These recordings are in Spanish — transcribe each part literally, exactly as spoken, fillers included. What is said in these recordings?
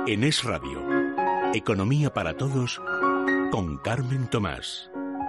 En Es Radio, Economía para Todos, con Carmen Tomás.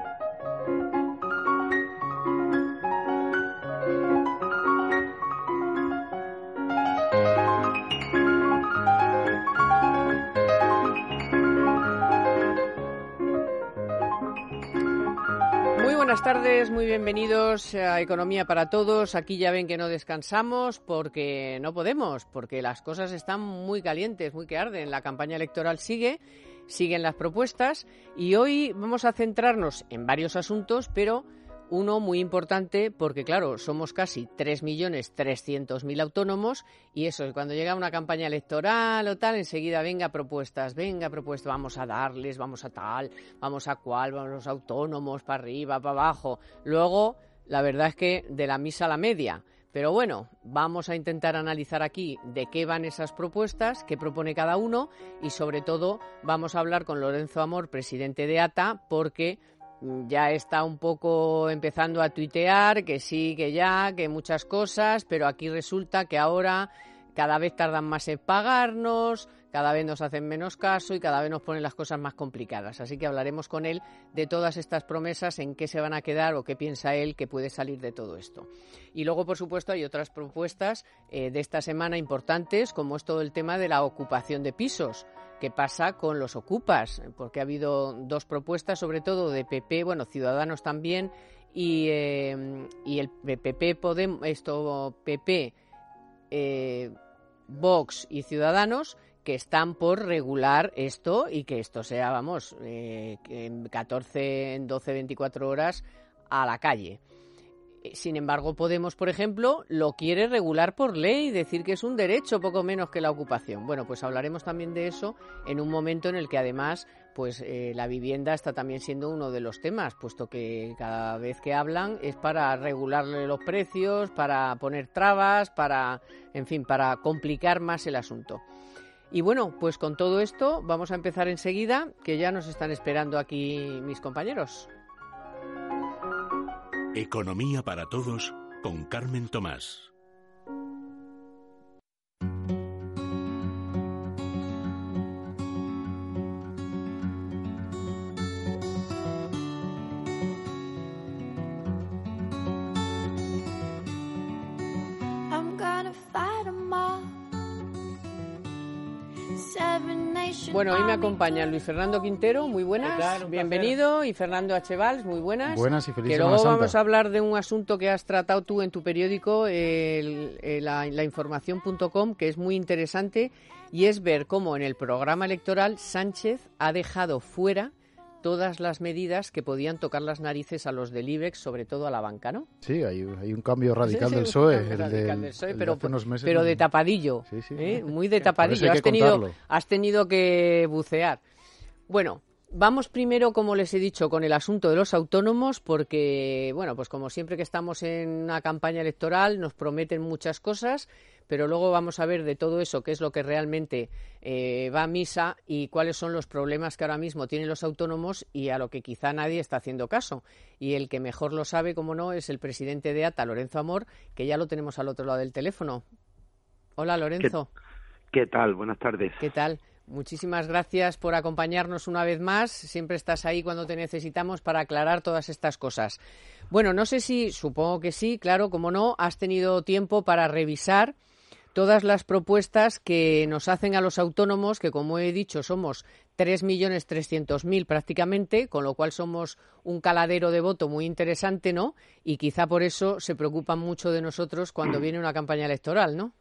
Buenas tardes, muy bienvenidos a Economía para Todos. Aquí ya ven que no descansamos porque no podemos, porque las cosas están muy calientes, muy que arden. La campaña electoral sigue, siguen las propuestas y hoy vamos a centrarnos en varios asuntos, pero uno muy importante porque, claro, somos casi tres millones trescientos mil autónomos y eso, cuando llega una campaña electoral o tal, enseguida venga propuestas, venga propuestas, vamos a darles, vamos a tal, vamos a cuál, vamos a los autónomos, para arriba, para abajo. Luego, la verdad es que de la misa a la media. Pero bueno, vamos a intentar analizar aquí de qué van esas propuestas, qué propone cada uno y sobre todo vamos a hablar con Lorenzo Amor, presidente de A T A, porque ya está un poco empezando a tuitear que sí, que ya, que muchas cosas, pero aquí resulta que ahora cada vez tardan más en pagarnos, cada vez nos hacen menos caso y cada vez nos ponen las cosas más complicadas. Así que hablaremos con él de todas estas promesas, en qué se van a quedar o qué piensa él que puede salir de todo esto. Y luego, por supuesto, hay otras propuestas eh, de esta semana importantes, como es todo el tema de la ocupación de pisos. ¿Qué pasa con los ocupas? Porque ha habido dos propuestas, sobre todo de P P, bueno, Ciudadanos también, y, eh, y el P P, Podemos, esto, P P, eh, Vox y Ciudadanos, que están por regular esto y que esto sea, vamos, eh, en catorce, en doce, veinticuatro horas a la calle. Sin embargo, Podemos, por ejemplo, lo quiere regular por ley, decir que es un derecho poco menos que la ocupación. Bueno, pues hablaremos también de eso en un momento en el que además pues eh, la vivienda está también siendo uno de los temas, puesto que cada vez que hablan es para regularle los precios, para poner trabas, para, en fin, para complicar más el asunto. Y bueno, pues con todo esto vamos a empezar enseguida, que ya nos están esperando aquí mis compañeros. Economía para Todos con Carmen Tomás. Bueno, hoy me acompaña Luis Fernando Quintero, muy buenas, tal, bienvenido, y Fernando H. Valls, muy buenas. Buenas y feliz Que Semana luego Santa. vamos a hablar de un asunto que has tratado tú en tu periódico, el, el, la, la información punto com, que es muy interesante, y es ver cómo en el programa electoral Sánchez ha dejado fuera todas las medidas que podían tocar las narices a los del IBEX, sobre todo a la banca, ¿no? Sí, hay, hay un cambio radical Sí, sí, del P S O E, un cambio el, radical del, del P S O E, el pero, de hace unos meses. pero no. de tapadillo, sí, sí. ¿eh? Muy de Por tapadillo. eso hay Has que tenido, contarlo. has tenido que bucear. Bueno, vamos primero, como les he dicho, con el asunto de los autónomos, porque, bueno, pues como siempre que estamos en una campaña electoral nos prometen muchas cosas, pero luego vamos a ver de todo eso qué es lo que realmente eh, va a misa y cuáles son los problemas que ahora mismo tienen los autónomos y a lo que quizá nadie está haciendo caso. Y el que mejor lo sabe, como no, es el presidente de A T A, Lorenzo Amor, que ya lo tenemos al otro lado del teléfono. Hola, Lorenzo. ¿Qué, qué tal? Buenas tardes. ¿Qué tal? Muchísimas gracias por acompañarnos una vez más. Siempre estás ahí cuando te necesitamos para aclarar todas estas cosas. Bueno, no sé si, supongo que sí, claro, como no, has tenido tiempo para revisar todas las propuestas que nos hacen a los autónomos, que como he dicho somos tres millones trescientos mil prácticamente, con lo cual somos un caladero de voto muy interesante, ¿no? Y quizá por eso se preocupan mucho de nosotros cuando viene una campaña electoral, ¿no?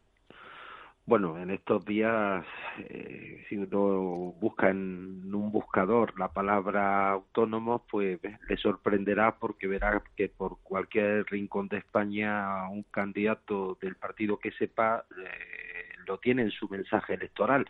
Bueno, en estos días, eh, si uno busca en un buscador la palabra autónomos, pues le sorprenderá porque verá que por cualquier rincón de España un candidato del partido que sepa eh, lo tiene en su mensaje electoral.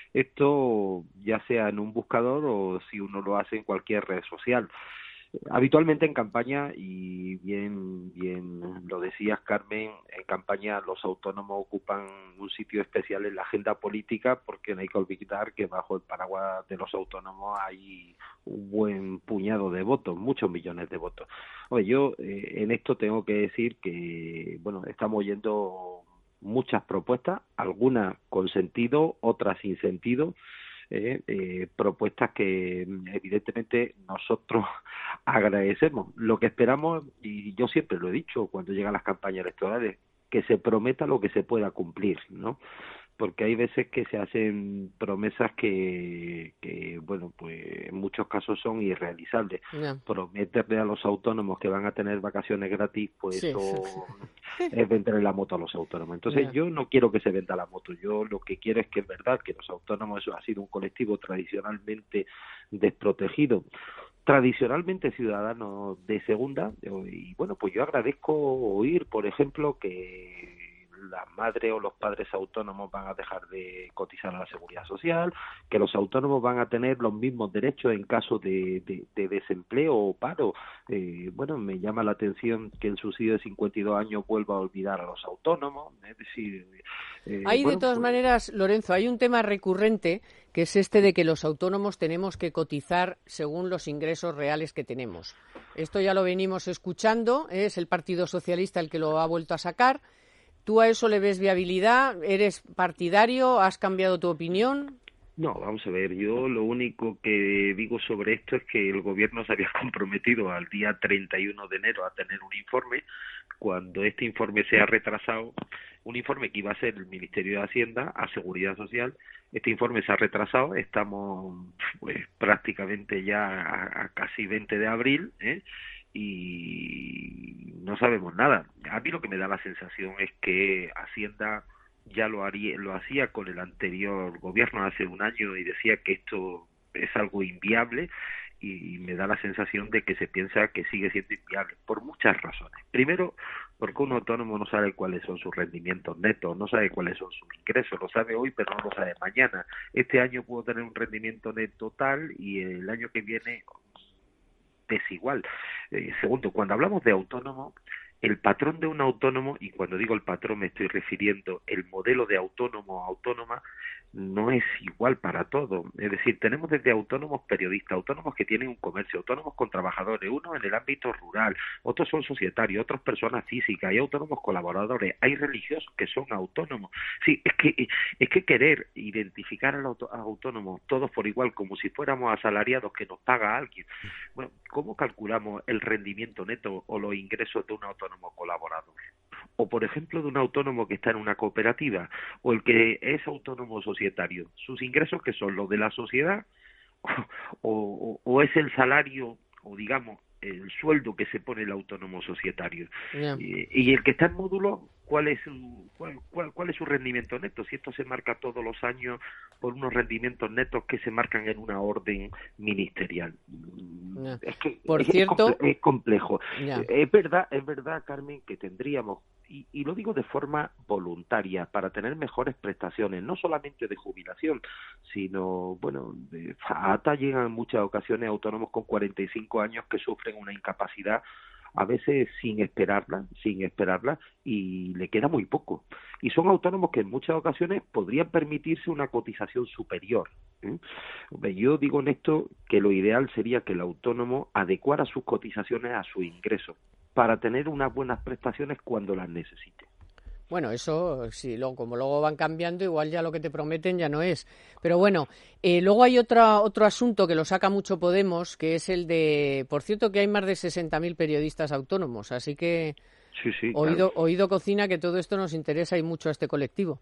Esto ya sea en un buscador o si uno lo hace en cualquier red social. Habitualmente en campaña, y bien bien lo decías, Carmen, en campaña los autónomos ocupan un sitio especial en la agenda política porque no hay que olvidar que bajo el paraguas de los autónomos hay un buen puñado de votos, muchos millones de votos. Oye, yo eh, en esto tengo que decir que, bueno, estamos oyendo muchas propuestas, algunas con sentido, otras sin sentido, eh, eh, propuestas que evidentemente nosotros agradecemos. Lo que esperamos, y yo siempre lo he dicho cuando llegan las campañas electorales, que se prometa lo que se pueda cumplir, ¿no? Porque hay veces que se hacen promesas que, que bueno, pues en muchos casos son irrealizables. Yeah. Prometerle a los autónomos que van a tener vacaciones gratis, pues sí, eso sí. es venderle la moto a los autónomos. Entonces yeah. yo no quiero que se venda la moto, yo lo que quiero es que es verdad que los autónomos, eso ha sido un colectivo tradicionalmente desprotegido, tradicionalmente ciudadanos de segunda, y bueno, pues yo agradezco oír, por ejemplo, que las madres o los padres autónomos van a dejar de cotizar a la Seguridad Social, que los autónomos van a tener los mismos derechos en caso de, de, de desempleo o paro. Eh, bueno, me llama la atención que el subsidio de cincuenta y dos años vuelva a olvidar a los autónomos. Es decir, eh, hay bueno, de todas pues... maneras, Lorenzo, hay un tema recurrente que es este de que los autónomos tenemos que cotizar según los ingresos reales que tenemos. Esto ya lo venimos escuchando, ¿eh? Es el Partido Socialista el que lo ha vuelto a sacar. ¿Tú a eso le ves viabilidad? ¿Eres partidario? ¿Has cambiado tu opinión? No, vamos a ver, yo lo único que digo sobre esto es que el gobierno se había comprometido al día treinta y uno de enero a tener un informe. Cuando este informe se ha retrasado, un informe que iba a ser el Ministerio de Hacienda a Seguridad Social, este informe se ha retrasado, estamos pues prácticamente ya a, a casi veinte de abril, ¿eh? Y no sabemos nada. A mí lo que me da la sensación es que Hacienda ya lo haría, lo hacía con el anterior gobierno hace un año y decía que esto es algo inviable, y me da la sensación de que se piensa que sigue siendo inviable por muchas razones. Primero, porque un autónomo no sabe cuáles son sus rendimientos netos, no sabe cuáles son sus ingresos, lo sabe hoy pero no lo sabe mañana. Este año puedo tener un rendimiento neto tal y el año que viene desigual. Eh, segundo, cuando hablamos de autónomo, el patrón de un autónomo, y cuando digo el patrón me estoy refiriendo el modelo de autónomo o autónoma, no es igual para todos. Es decir, tenemos desde autónomos periodistas, autónomos que tienen un comercio, autónomos con trabajadores, unos en el ámbito rural, otros son societarios, otras personas físicas, hay autónomos colaboradores, hay religiosos que son autónomos. Sí, es que es que querer identificar a los autónomos todos por igual, como si fuéramos asalariados que nos paga alguien. Bueno, ¿cómo calculamos el rendimiento neto o los ingresos de un autónomo colaborador? O, por ejemplo, de un autónomo que está en una cooperativa, o el que es autónomo societario. ¿Sus ingresos qué son? ¿Los de la sociedad? ¿O, o, o es el salario, o digamos, el sueldo que se pone el autónomo societario? Yeah. Y, y el que está en módulo, ¿cuál es su cuál, cuál, cuál es su rendimiento neto? Si esto se marca todos los años por unos rendimientos netos que se marcan en una orden ministerial. Yeah. Es que por es, cierto, es, comple es complejo. Yeah. Es verdad, es verdad, Carmen, que tendríamos, y, y lo digo de forma voluntaria, para tener mejores prestaciones, no solamente de jubilación, sino, bueno, de, a ATA llegan en muchas ocasiones autónomos con cuarenta y cinco años que sufren una incapacidad, a veces sin esperarla, sin esperarla, y le queda muy poco. Y son autónomos que en muchas ocasiones podrían permitirse una cotización superior, ¿eh? Yo digo en esto que lo ideal sería que el autónomo adecuara sus cotizaciones a su ingreso para tener unas buenas prestaciones cuando las necesite. Bueno, eso sí, luego, como luego van cambiando, igual ya lo que te prometen ya no es. Pero bueno, eh, luego hay otra, otro asunto que lo saca mucho Podemos, que es el de... Por cierto, que hay más de sesenta mil periodistas autónomos, así que sí, sí, oído, claro. oído cocina que todo esto nos interesa y mucho a este colectivo.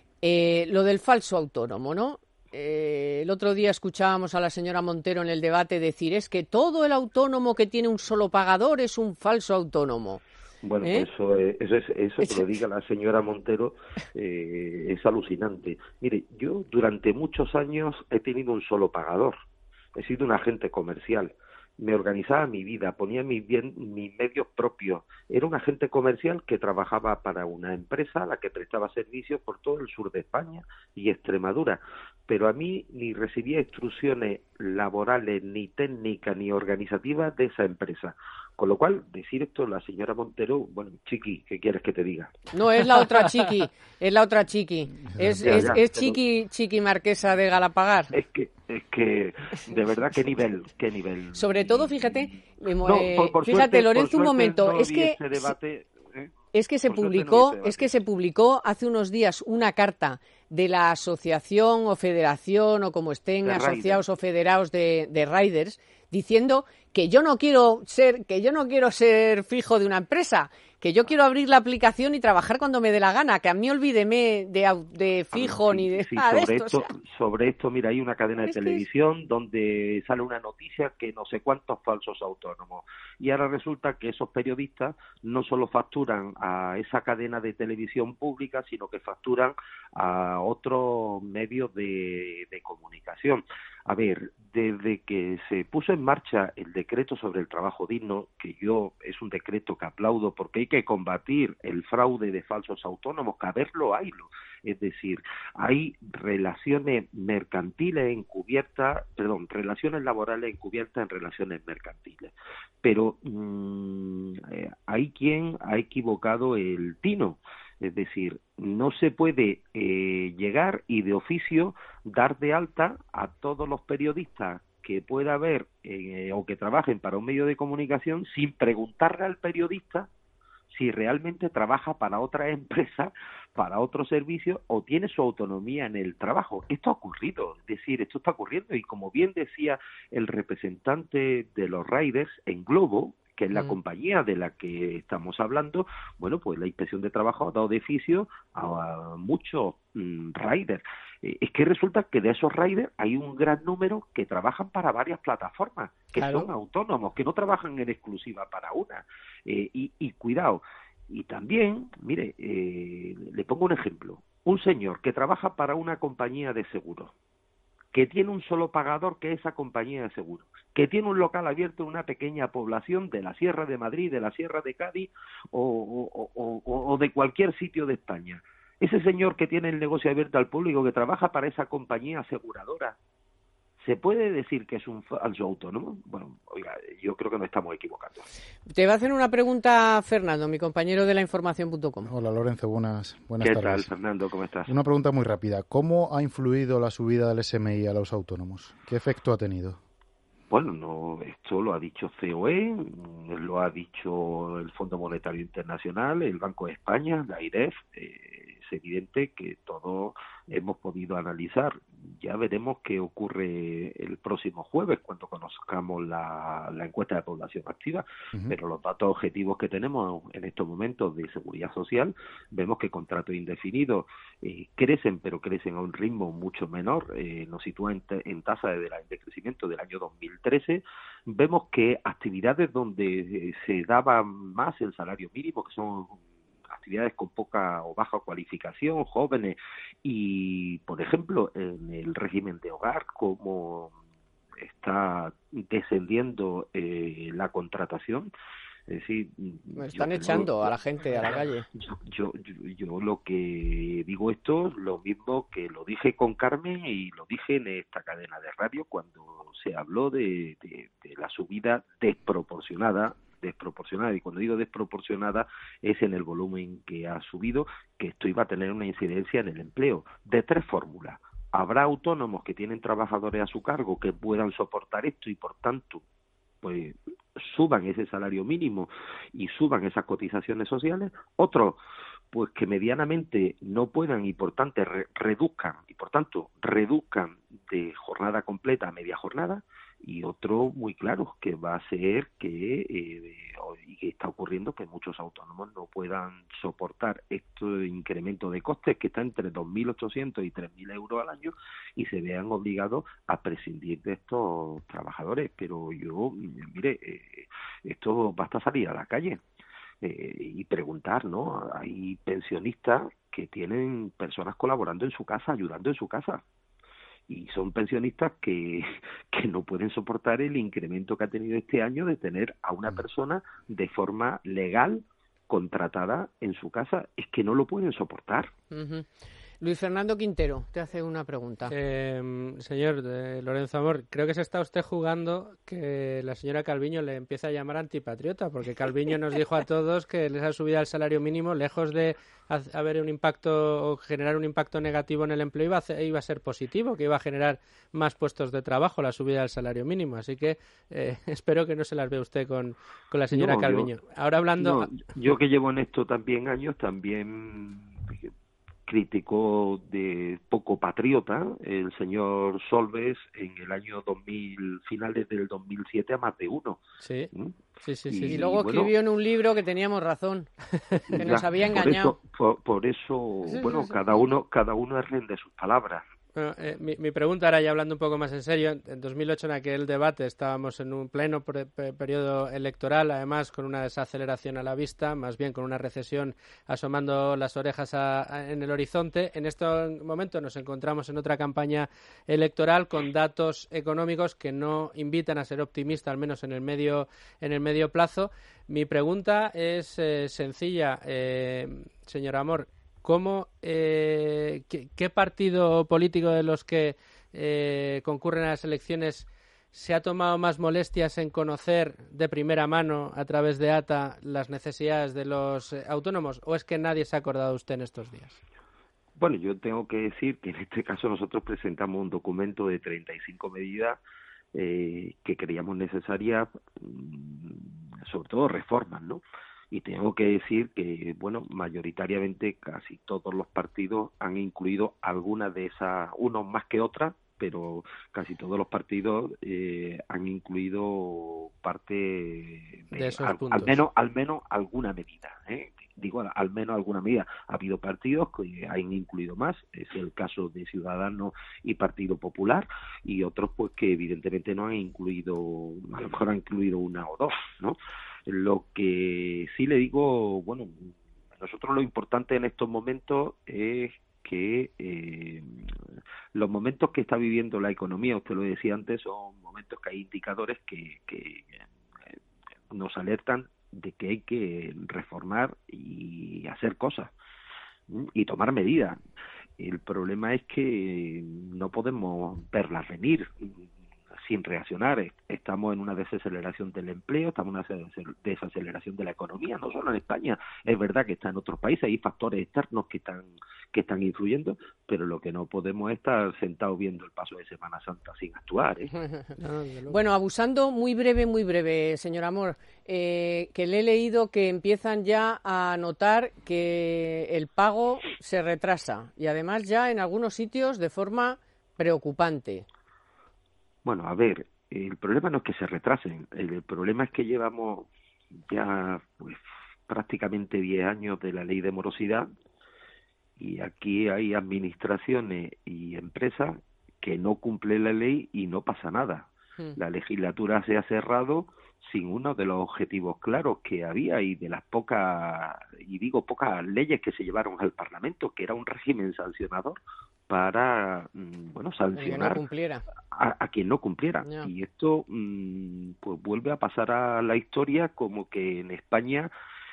Eh, lo del falso autónomo, ¿no? Eh, el otro día escuchábamos a la señora Montero en el debate decir es que todo el autónomo que tiene un solo pagador es un falso autónomo. Bueno, ¿Eh? pues eso, es, eso, es, eso que lo diga la señora Montero eh, es alucinante. Mire, yo durante muchos años he tenido un solo pagador, he sido un agente comercial, me organizaba mi vida, ponía mis, bien, mis medios propios, era un agente comercial que trabajaba para una empresa a la que prestaba servicios por todo el sur de España y Extremadura, pero a mí ni recibía instrucciones laborales, ni técnicas, ni organizativas de esa empresa. Con lo cual, decir esto la señora Montero, bueno, Chiqui, ¿qué quieres que te diga? No, es la otra Chiqui, es la otra Chiqui. Es, ya, es, ya, es Chiqui, pero... Chiqui Marquesa de Galapagar. Es que, es que, de verdad, qué nivel, qué nivel. Sobre todo, fíjate, no, eh, por, por fíjate, suerte, Lorenzo, por un momento, no es que... Debate, ¿eh? es que se Por suerte publicó, no hubiese es que debate. se publicó hace unos días una carta de la asociación o federación o como estén De asociados riders. o federados de, de riders diciendo que yo no quiero ser, que yo no quiero ser fijo de una empresa, que yo quiero abrir la aplicación y trabajar cuando me dé la gana, que a mí olvídeme de, au- de fijo A ver, ni sí, de sí, nada de sobre esto. esto, O sea, sobre esto, mira, hay una cadena de es que es- televisión donde sale una noticia que no sé cuántos falsos autónomos. Y ahora resulta que esos periodistas no solo facturan a esa cadena de televisión pública, sino que facturan a otros medios de, de comunicación. A ver, desde que se puso en marcha el decreto sobre el trabajo digno, que yo es un decreto que aplaudo porque hay que combatir el fraude de falsos autónomos, que a verlo haylo. Es decir, hay relaciones mercantiles encubiertas, perdón, relaciones laborales encubiertas en relaciones mercantiles. Pero mmm, eh, hay quien ha equivocado el tino. Es decir, no se puede eh, llegar y de oficio dar de alta a todos los periodistas que pueda haber eh, o que trabajen para un medio de comunicación sin preguntarle al periodista si realmente trabaja para otra empresa, para otro servicio o tiene su autonomía en el trabajo. Esto ha ocurrido, es decir, esto está ocurriendo y como bien decía el representante de los riders en Globo, que es la mm. compañía de la que estamos hablando, bueno, pues la Inspección de Trabajo ha dado de oficio a, a muchos mm, riders. Eh, es que resulta que de esos riders hay un gran número que trabajan para varias plataformas, que claro. son autónomos, que no trabajan en exclusiva para una. Eh, y, y cuidado, y también, mire, eh, le pongo un ejemplo. Un señor que trabaja para una compañía de seguros, que tiene un solo pagador que es esa compañía de seguros, que tiene un local abierto en una pequeña población de la Sierra de Madrid, de la Sierra de Cádiz o, o, o, o, o de cualquier sitio de España. Ese señor que tiene el negocio abierto al público, que trabaja para esa compañía aseguradora, ¿se puede decir que es un falso autónomo? Bueno, oiga, yo creo que nos estamos equivocando. Te va a hacer una pregunta Fernando, mi compañero de la información punto com. Hola Lorenzo, buenas, buenas ¿Qué tardes. ¿Qué tal, Fernando? ¿Cómo estás? Una pregunta muy rápida. ¿Cómo ha influido la subida del S M I a los autónomos? ¿Qué efecto ha tenido? Bueno, no, esto lo ha dicho C O E, lo ha dicho el Fondo Monetario Internacional, el Banco de España, la I R E F. Eh, es evidente que todos hemos podido analizar. Ya veremos qué ocurre el próximo jueves cuando conozcamos la, la encuesta de población activa, uh-huh. pero los datos objetivos que tenemos en estos momentos de seguridad social, vemos que contratos indefinidos eh, crecen, pero crecen a un ritmo mucho menor, eh, nos sitúa en, en tasa de, de crecimiento del año dos mil trece. Vemos que actividades donde eh, se daba más el salario mínimo, que son actividades con poca o baja cualificación, jóvenes, y, por ejemplo, en el régimen de hogar, como está descendiendo eh, la contratación, es decir, me están echando a la gente a la calle. Yo, yo, yo, yo lo que digo esto, lo mismo que lo dije con Carmen y lo dije en esta cadena de radio cuando se habló de, de, de la subida desproporcionada desproporcionada, y cuando digo desproporcionada es en el volumen que ha subido, que esto iba a tener una incidencia en el empleo, de tres fórmulas. Habrá autónomos que tienen trabajadores a su cargo que puedan soportar esto y por tanto pues suban ese salario mínimo y suban esas cotizaciones sociales. Otros pues que medianamente no puedan y por tanto re- reduzcan y por tanto reduzcan de jornada completa a media jornada. Y otro muy claro, que va a ser que, eh, y que está ocurriendo, que muchos autónomos no puedan soportar este incremento de costes que está entre dos mil ochocientos y tres mil euros al año y se vean obligados a prescindir de estos trabajadores. Pero yo, mire, eh, esto basta salir a la calle eh, y preguntar, ¿no? Hay pensionistas que tienen personas colaborando en su casa, ayudando en su casa. Y son pensionistas que, que no pueden soportar el incremento que ha tenido este año de tener a una persona de forma legal contratada en su casa. Es que no lo pueden soportar. Uh-huh. Luis Fernando Quintero te hace una pregunta. Eh, señor eh, Lorenzo Amor, creo que se está usted jugando que la señora Calviño le empieza a llamar antipatriota, porque Calviño nos dijo a todos que esa subida del salario mínimo, lejos de haber un impacto o generar un impacto negativo en el empleo, iba a, hacer, iba a ser positivo, que iba a generar más puestos de trabajo la subida del salario mínimo. Así que eh, espero que no se las vea usted con, con la señora no, Calviño. Yo, Ahora hablando... No, yo que llevo en esto también años, también... crítico de poco patriota, el señor Solbes en el año dos mil, finales del dos mil siete, a más de uno. Sí, ¿Mm? sí, sí, y, sí. Y luego bueno, escribió en un libro que teníamos razón, que nos ya, había engañado. Por eso, por, por eso sí, bueno, sí, sí, cada uno cada uno es rey de sus palabras. Bueno, eh, mi, mi pregunta ahora, ya hablando un poco más en serio, en, en dos mil ocho, en aquel debate, estábamos en un pleno pre, pre, periodo electoral, además con una desaceleración a la vista, más bien con una recesión asomando las orejas a, a, en el horizonte. En este momento nos encontramos en otra campaña electoral con datos económicos que no invitan a ser optimista, al menos en el medio, en el medio plazo. Mi pregunta es eh, sencilla, eh, señor Amor. ¿Cómo, eh, qué, qué partido político de los que eh, concurren a las elecciones se ha tomado más molestias en conocer de primera mano a través de A T A las necesidades de los eh, autónomos, o es que nadie se ha acordado de usted en estos días? Bueno, yo tengo que decir que en este caso nosotros presentamos un documento de treinta y cinco medidas eh, que creíamos necesarias, sobre todo reformas, ¿no? Y tengo que decir que, bueno, mayoritariamente casi todos los partidos han incluido algunas de esas, unos más que otras, pero casi todos los partidos eh, han incluido parte de, de esos al, puntos. al menos al menos alguna medida, ¿eh? Digo, al menos alguna medida. Ha habido partidos que han incluido más, es el caso de Ciudadanos y Partido Popular, y otros pues que evidentemente no han incluido, a lo mejor han incluido una o dos, ¿no? Lo que sí le digo, bueno, nosotros lo importante en estos momentos es que eh, los momentos que está viviendo la economía, usted lo decía antes, son momentos que hay indicadores que, que eh, nos alertan de que hay que reformar y hacer cosas y tomar medidas. El problema es que no podemos verlas venir sin reaccionar. Estamos en una desaceleración del empleo, estamos en una desaceleración de la economía, no solo en España, es verdad que está en otros países, hay factores externos que están que están influyendo, pero lo que no podemos es estar sentados viendo el paso de Semana Santa sin actuar, ¿eh? Bueno, abusando, muy breve, muy breve, señor Amor, eh, que le he leído que empiezan ya a notar que el pago se retrasa y además ya en algunos sitios de forma preocupante. Bueno, a ver, el problema no es que se retrasen, el problema es que llevamos ya pues prácticamente diez años de la ley de morosidad y aquí hay administraciones y empresas que no cumplen la ley y no pasa nada. Hmm. La legislatura se ha cerrado sin uno de los objetivos claros que había y de las pocas, y digo pocas leyes que se llevaron al Parlamento, que era un régimen sancionador para, bueno, sancionar no a, a quien no cumpliera. No. Y esto pues vuelve a pasar a la historia como que en España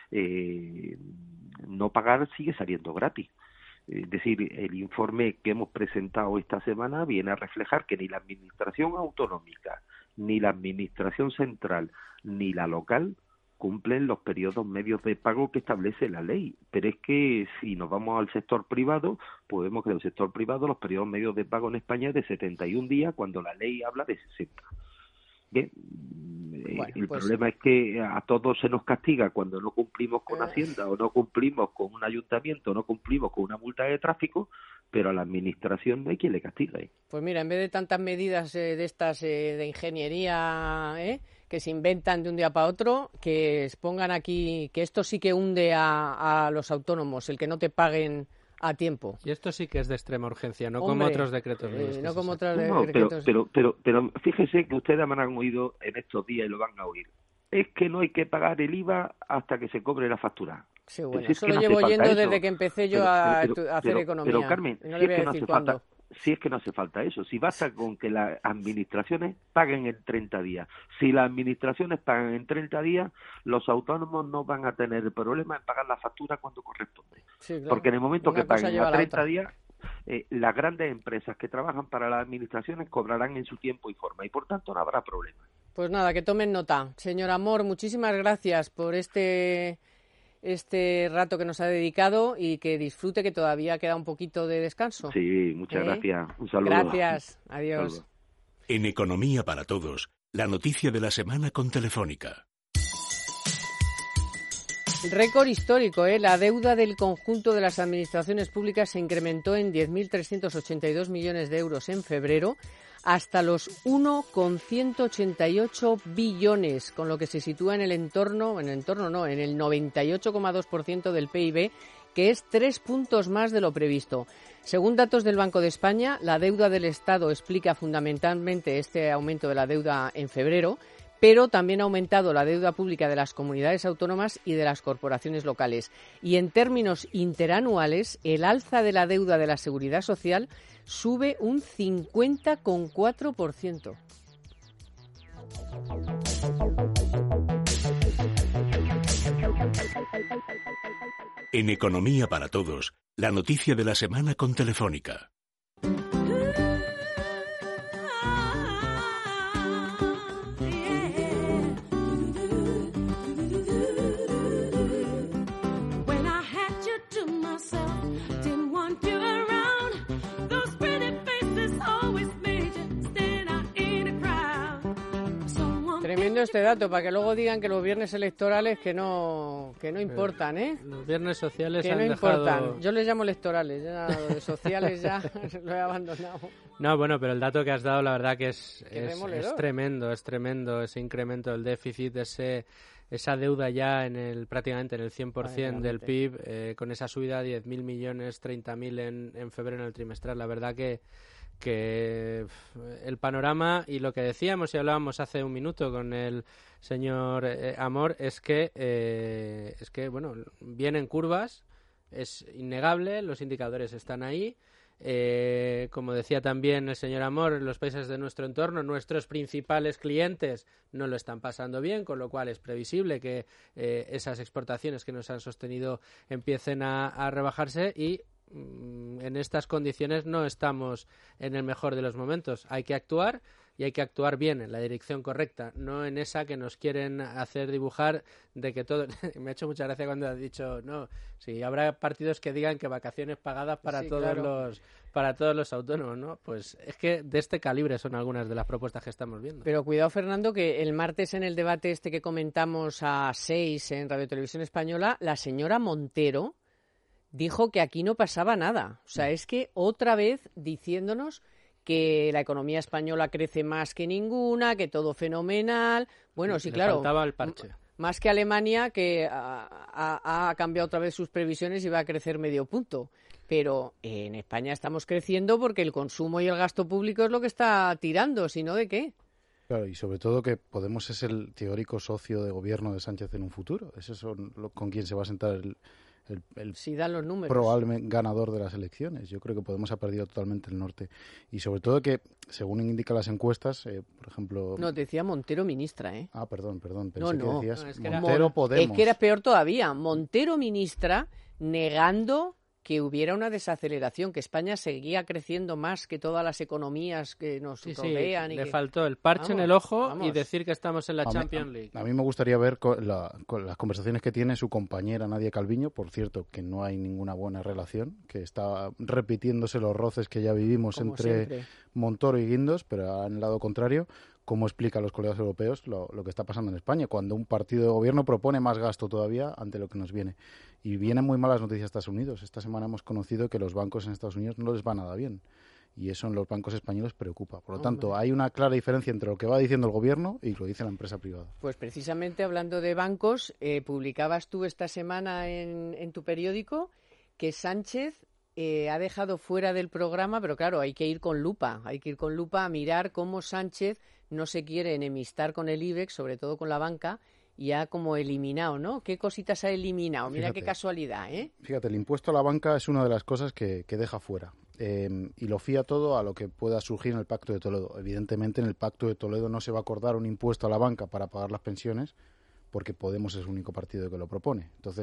eh, no pagar sigue saliendo gratis. Es decir, el informe que hemos presentado esta semana viene a reflejar que ni la administración autonómica, ni la administración central, ni la local cumplen los periodos medios de pago que establece la ley. Pero es que si nos vamos al sector privado, pues vemos que en el sector privado los periodos medios de pago en España es de setenta y un días, cuando la ley habla de sesenta. Bien, bueno, el pues, problema es que a todos se nos castiga cuando no cumplimos con Hacienda o no cumplimos con un ayuntamiento o no cumplimos con una multa de tráfico, pero a la administración no hay quien le castigue. Pues mira, en vez de tantas medidas eh, de estas eh, de ingeniería eh, que se inventan de un día para otro, que pongan aquí que esto sí que hunde a, a los autónomos, el que no te paguen a tiempo. Y esto sí que es de extrema urgencia, no Hombre, como otros decretos. Eh, no como otros no, decretos. Pero, pero, pero, pero fíjese que ustedes me han oído en estos días y lo van a oír. Es que no hay que pagar el I V A hasta que se cobre la factura. Sí, bueno, eso lo llevo oyendo eso. desde que empecé yo pero, a, pero, pero, a hacer pero, economía. Pero, Carmen, no si, es que no hace falta, si es que no hace falta eso, si basta con que las administraciones paguen en treinta días. Si las administraciones pagan en treinta días, los autónomos no van a tener problema en pagar la factura cuando corresponde. Sí, claro. Porque en el momento Una que paguen a treinta días, eh, las grandes empresas que trabajan para las administraciones cobrarán en su tiempo y forma y por tanto no habrá problema. Pues nada, que tomen nota. Señor Amor, muchísimas gracias por este este rato que nos ha dedicado y que disfrute, que todavía queda un poquito de descanso. Sí, muchas ¿Eh? gracias. Un saludo. Gracias. Adiós. Saludo. En Economía para Todos, la noticia de la semana con Telefónica. Récord histórico, ¿eh? La deuda del conjunto de las administraciones públicas se incrementó en diez mil trescientos ochenta y dos millones de euros en febrero hasta los uno coma ciento ochenta y ocho billones, con lo que se sitúa en el entorno, en el entorno no, en el noventa y ocho coma dos por ciento del P I B, que es tres puntos más de lo previsto. Según datos del Banco de España, la deuda del Estado explica fundamentalmente este aumento de la deuda en febrero, pero también ha aumentado la deuda pública de las comunidades autónomas y de las corporaciones locales. Y en términos interanuales, el alza de la deuda de la Seguridad Social sube un cincuenta coma cuatro por ciento. En Economía para Todos, la noticia de la semana con Telefónica. Tremendo este dato, para que luego digan que los viernes electorales que no que no importan, ¿eh? Los viernes sociales que han no dejado... importan. Yo les llamo electorales, ya lo de sociales ya lo he abandonado. No, bueno, pero el dato que has dado, la verdad que es, Qué es, demoledor. es tremendo, es tremendo ese incremento del déficit, ese esa deuda ya en el prácticamente en el cien por ciento del P I B, eh, con esa subida de diez mil millones, treinta mil en, en febrero en el trimestral. La verdad que que el panorama y lo que decíamos y hablábamos hace un minuto con el señor eh, Amor es que eh, es que bueno, vienen curvas, es innegable, los indicadores están ahí. Eh, como decía también el señor Amor, los países de nuestro entorno, nuestros principales clientes no lo están pasando bien, con lo cual es previsible que eh, esas exportaciones que nos han sostenido empiecen a, a rebajarse y en estas condiciones no estamos en el mejor de los momentos. Hay que actuar y hay que actuar bien, en la dirección correcta, no en esa que nos quieren hacer dibujar de que todo... Me ha hecho mucha gracia cuando has dicho, no, sí, habrá partidos que digan que vacaciones pagadas para Sí, todos claro. los para todos los autónomos, ¿no? Pues es que de este calibre son algunas de las propuestas que estamos viendo. Pero cuidado, Fernando, que el martes en el debate este que comentamos a seis en Radio Televisión Española, la señora Montero dijo que aquí no pasaba nada. O sea, es que otra vez diciéndonos que la economía española crece más que ninguna, que todo fenomenal. Bueno, sí, Le claro. faltaba el parche. M- Más que Alemania, que ha, ha- ha cambiado otra vez sus previsiones y va a crecer medio punto. Pero en España estamos creciendo porque el consumo y el gasto público es lo que está tirando, si no, ¿de qué? Claro, y sobre todo que Podemos es el teórico socio de gobierno de Sánchez en un futuro. Eso es lo, con quien se va a sentar el, el, el Si dan los números. probablemente ganador de las elecciones. Yo creo que Podemos ha perdido totalmente el norte. Y sobre todo que, según indican las encuestas, eh, por ejemplo... No, decía Montero ministra, ¿eh? Ah, perdón, perdón. Pensé No, no. que decías No, es que era- Montero Mon- Podemos. Es que era peor todavía. Montero ministra negando que hubiera una desaceleración, que España seguía creciendo más que todas las economías que nos Sí, sí, rodean. y le que... faltó el parche en Vamos, el ojo vamos. y decir que estamos en la A mí- Champions League. A mí me gustaría ver con la- con las conversaciones que tiene su compañera Nadia Calviño, por cierto, que no hay ninguna buena relación, que está repitiéndose los roces que ya vivimos Como entre siempre. Montoro y Guindos, pero en el lado contrario, cómo explica a los colegas europeos lo, lo que está pasando en España, cuando un partido de gobierno propone más gasto todavía ante lo que nos viene. Y vienen muy malas noticias a Estados Unidos. Esta semana hemos conocido que los bancos en Estados Unidos no les va nada bien. Y eso en los bancos españoles preocupa. Por lo tanto, Hombre. hay una clara diferencia entre lo que va diciendo el gobierno y lo que dice la empresa privada. Pues precisamente hablando de bancos, eh, publicabas tú esta semana en, en tu periódico que Sánchez eh, ha dejado fuera del programa, pero claro, hay que ir con lupa, hay que ir con lupa a mirar cómo Sánchez no se quiere enemistar con el IBEX, sobre todo con la banca, y ha como eliminado, ¿no? ¿Qué cositas ha eliminado? Mira Fíjate. qué casualidad, ¿eh? Fíjate, el impuesto a la banca es una de las cosas que, que deja fuera. Eh, y lo fía todo a lo que pueda surgir en el Pacto de Toledo. Evidentemente, en el Pacto de Toledo no se va a acordar un impuesto a la banca para pagar las pensiones, porque Podemos es el único partido que lo propone. Entonces,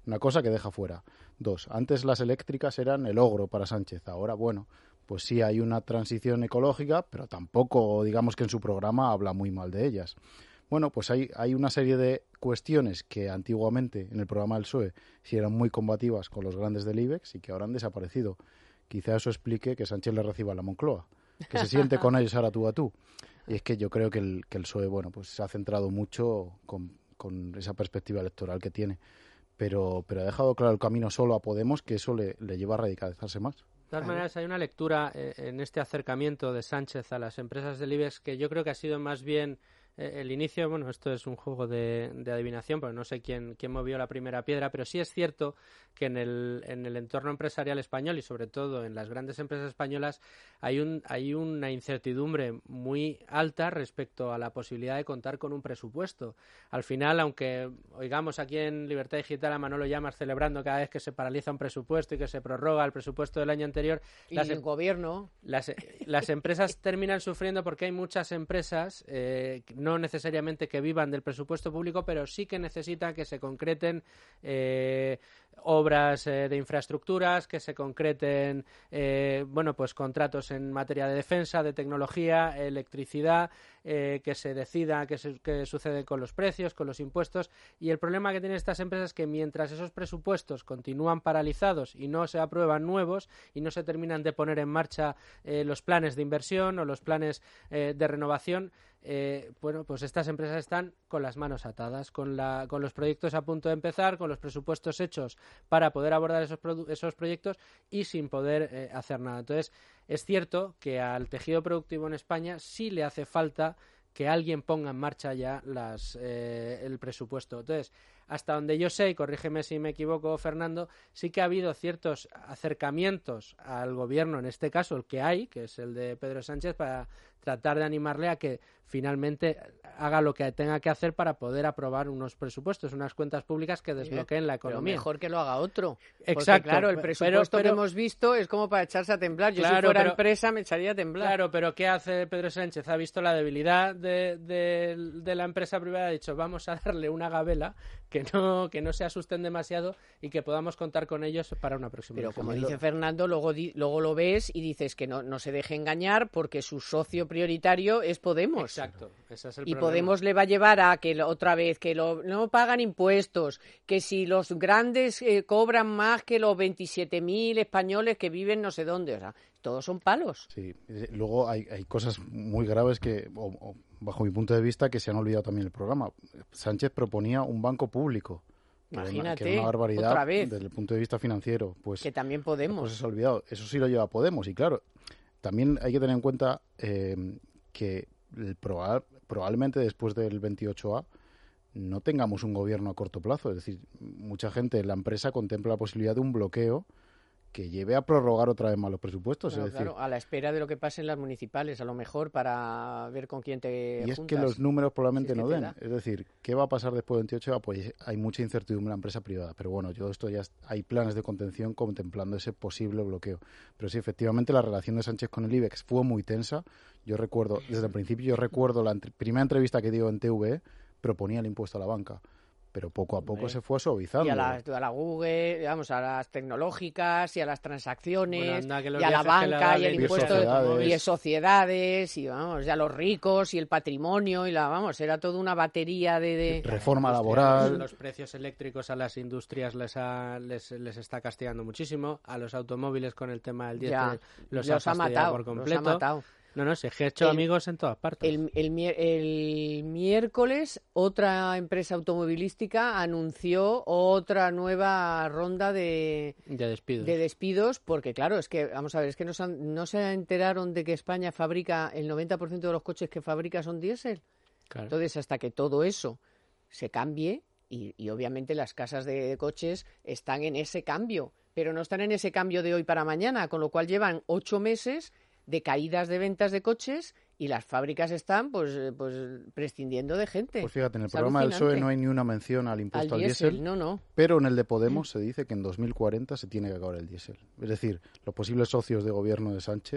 Una cosa que deja fuera. Dos, antes las eléctricas eran el ogro para Sánchez. Ahora, bueno, pues sí hay una transición ecológica, pero tampoco, digamos que en su programa habla muy mal de ellas. Bueno, pues hay, hay una serie de cuestiones que antiguamente en el programa del P S O E sí eran muy combativas con los grandes del IBEX y que ahora han desaparecido. Quizá eso explique que Sánchez le reciba a la Moncloa, que se siente con ellos ahora tú a tú. Y es que yo creo que el, que el P S O E, bueno, pues se ha centrado mucho con, con esa perspectiva electoral que tiene. Pero, pero ha dejado claro el camino solo a Podemos, que eso le, le lleva a radicalizarse más. De todas maneras, hay una lectura eh, en este acercamiento de Sánchez a las empresas del IBEX que yo creo que ha sido más bien eh, el inicio. Bueno, esto es un juego de, de adivinación, porque no sé quién, quién movió la primera piedra, pero sí es cierto que en el, en el entorno empresarial español y sobre todo en las grandes empresas españolas hay, un, hay una incertidumbre muy alta respecto a la posibilidad de contar con un presupuesto. Al final, aunque oigamos aquí en Libertad Digital a Manolo Llamas celebrando cada vez que se paraliza un presupuesto y que se prorroga el presupuesto del año anterior, y las, el gobierno las, las empresas terminan sufriendo porque hay muchas empresas, eh, no necesariamente que vivan del presupuesto público, pero sí que necesitan que se concreten eh, obras eh, de infraestructuras, que se concreten eh, bueno, pues contratos en materia de defensa, de tecnología, electricidad, eh, que se decida qué, se, qué sucede con los precios, con los impuestos. Y el problema que tienen estas empresas es que mientras esos presupuestos continúan paralizados y no se aprueban nuevos y no se terminan de poner en marcha eh, los planes de inversión o los planes eh, de renovación, Eh, bueno, pues estas empresas están con las manos atadas, con, la, con los proyectos a punto de empezar, con los presupuestos hechos para poder abordar esos, esos proyectos y sin poder eh, hacer nada. Entonces, es cierto que al tejido productivo en España sí le hace falta que alguien ponga en marcha ya las, eh, el presupuesto. Entonces, hasta donde yo sé, y corrígeme si me equivoco, Fernando, sí que ha habido ciertos acercamientos al gobierno, en este caso el que hay, que es el de Pedro Sánchez, para tratar de animarle a que finalmente haga lo que tenga que hacer para poder aprobar unos presupuestos, unas cuentas públicas que desbloqueen la economía. Pero mejor que lo haga otro. Exacto. Porque, claro, el presupuesto pero, pero, que hemos visto es como para echarse a temblar. Yo claro, si fuera pero, empresa me echaría a temblar. Claro, pero ¿qué hace Pedro Sánchez? Ha visto la debilidad de, de, de la empresa privada, ha dicho vamos a darle una gabela que no, que no se asusten demasiado y que podamos contar con ellos para una próxima. Pero como dice Fernando, luego, di, luego lo ves y dices que no, no se deje engañar porque su socio prioritario es Podemos. Exacto, ese es el y problema. Podemos le va a llevar a que lo, otra vez que lo, no pagan impuestos, que si los grandes eh, cobran más que los veintisiete mil españoles que viven no sé dónde, o sea, todos son palos. Sí, luego hay, hay cosas muy graves que, o, o, bajo mi punto de vista, que se han olvidado también el programa. Sánchez proponía un banco público. Imagínate, que era una barbaridad otra vez. Desde el punto de vista financiero. Pues, que también Podemos. Pues se ha olvidado. Eso sí lo lleva Podemos. Y claro, también hay que tener en cuenta eh, que el proba- probablemente después del veintiocho A no tengamos un gobierno a corto plazo. Es decir, mucha gente en la empresa contempla la posibilidad de un bloqueo que lleve a prorrogar otra vez más los presupuestos. Bueno, es decir, claro, a la espera de lo que pase en las municipales, a lo mejor para ver con quién te Y juntas. es que los números probablemente si es no que den. Es decir, ¿qué va a pasar después del veintiocho? Pues hay mucha incertidumbre en la empresa privada. Pero bueno, yo esto ya hay planes de contención contemplando ese posible bloqueo. Pero sí, efectivamente, la relación de Sánchez con el IBEX fue muy tensa. Yo recuerdo, desde el principio, yo recuerdo la entre- primera entrevista que dio en T V E, proponía el impuesto a la banca. Pero poco a poco Hombre. se fue suavizando. Y a, las, a la Google, vamos, a las tecnológicas y a las transacciones, Bueno, anda, que los y a la viajes que le banca da y el de impuesto sociedades. y de sociedades, y vamos, ya los ricos y el patrimonio, y la vamos, era toda una batería de... de... Reforma Los- laboral. Los precios eléctricos a las industrias les, ha, les, les está castigando muchísimo. A los automóviles con el tema del Ya, diésel los, los ha ha fastidiado matado, por los completo. ha matado. No, no, se ha hecho El- amigos en todas partes. El, el, mier- el miércoles otra empresa automovilística anunció otra nueva ronda de, de despidos. de despidos porque claro, es que, vamos a ver, es que no se, han- no se enteraron de que España fabrica, el noventa por ciento de los coches que fabrica son diésel. Claro. Entonces, hasta que todo eso se cambie, y, y obviamente las casas de, de coches están en ese cambio, pero no están en ese cambio de hoy para mañana, con lo cual llevan ocho meses de caídas de ventas de coches y las fábricas están pues, eh, pues prescindiendo de gente. Pues fíjate, en el Es programa del P S O E alucinante. no hay ni una mención al Al impuesto al diésel, diésel, no, no. pero en el de Podemos se dice que en dos mil cuarenta se tiene que acabar el diésel. Es decir, los posibles socios de gobierno de Sánchez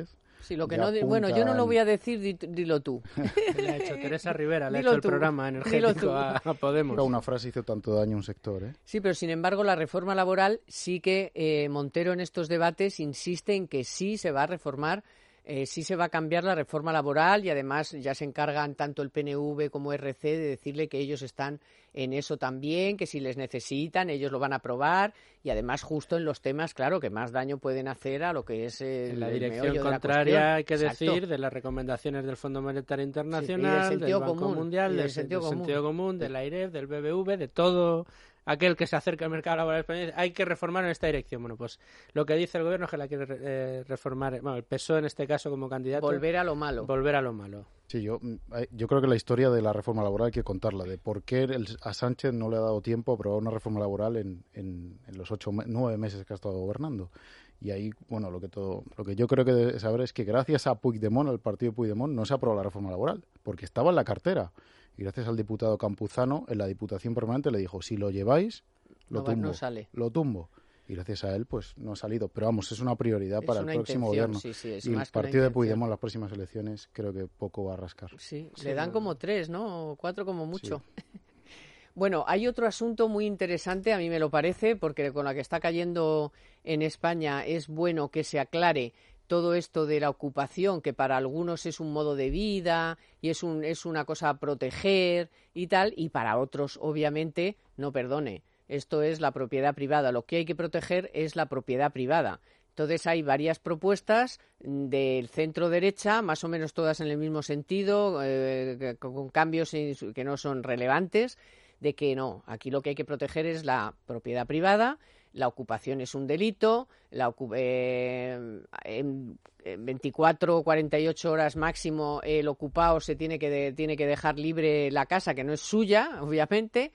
Sí, lo que no, bueno, yo no lo voy a decir, di, dilo tú. Le ha hecho Teresa Rivera, le ha hecho el programa energético a, a Podemos. Pero una frase hizo tanto daño a un sector, ¿eh? Sí, pero sin embargo la reforma laboral sí que eh, Montero en estos debates insiste en que sí se va a reformar, eh, sí se va a cambiar la reforma laboral y además ya se encargan tanto el P N V como R C de decirle que ellos están en eso también, que si les necesitan ellos lo van a aprobar y además justo en los temas, claro, que más daño pueden hacer a lo que es el, en la el dirección contraria, hay que Exacto. decir, de las recomendaciones del Fondo Monetario Internacional, sí, del Banco común, Mundial, del, del sentido, del común. sentido común, de la I R E F, del B B V, de todo aquel que se acerca al mercado laboral español. Hay que reformar en esta dirección. Bueno, pues lo que dice el gobierno es que la quiere eh, reformar, bueno, el P S O E en este caso como candidato. Volver a lo malo. Volver a lo malo. Sí, yo, yo creo que la historia de la reforma laboral hay que contarla, de por qué el, a Sánchez no le ha dado tiempo a aprobar una reforma laboral en, en, en los ocho, nueve meses que ha estado gobernando. Y ahí, bueno, lo que todo, lo que yo creo que debe saber es que gracias a Puigdemont, al partido de Puigdemont, no se ha aprobado la reforma laboral, porque estaba en la cartera. Y gracias al diputado Campuzano, en la Diputación Permanente le dijo, si lo lleváis, lo no, tumbo, no sale. lo tumbo. Y gracias a él, pues no ha salido. Pero vamos, es una prioridad es para una el próximo intención, gobierno. Sí, sí, es y más el partido de Puigdemont en las próximas elecciones creo que poco va a rascar. Sí, sí le dan no. como tres, ¿no? O cuatro como mucho. Sí. Bueno, hay otro asunto muy interesante, a mí me lo parece, porque con la que está cayendo en España es bueno que se aclare todo esto de la ocupación, que para algunos es un modo de vida y es, un, es una cosa a proteger y tal, y para otros, obviamente, no perdone. Esto es la propiedad privada. Lo que hay que proteger es la propiedad privada. Entonces hay varias propuestas del centro derecha, más o menos todas en el mismo sentido, eh, con cambios que no son relevantes, de que no, aquí lo que hay que proteger es la propiedad privada, la ocupación es un delito, la eh, en veinticuatro o cuarenta y ocho horas máximo el ocupado se tiene que, de, tiene que dejar libre la casa, que no es suya, obviamente.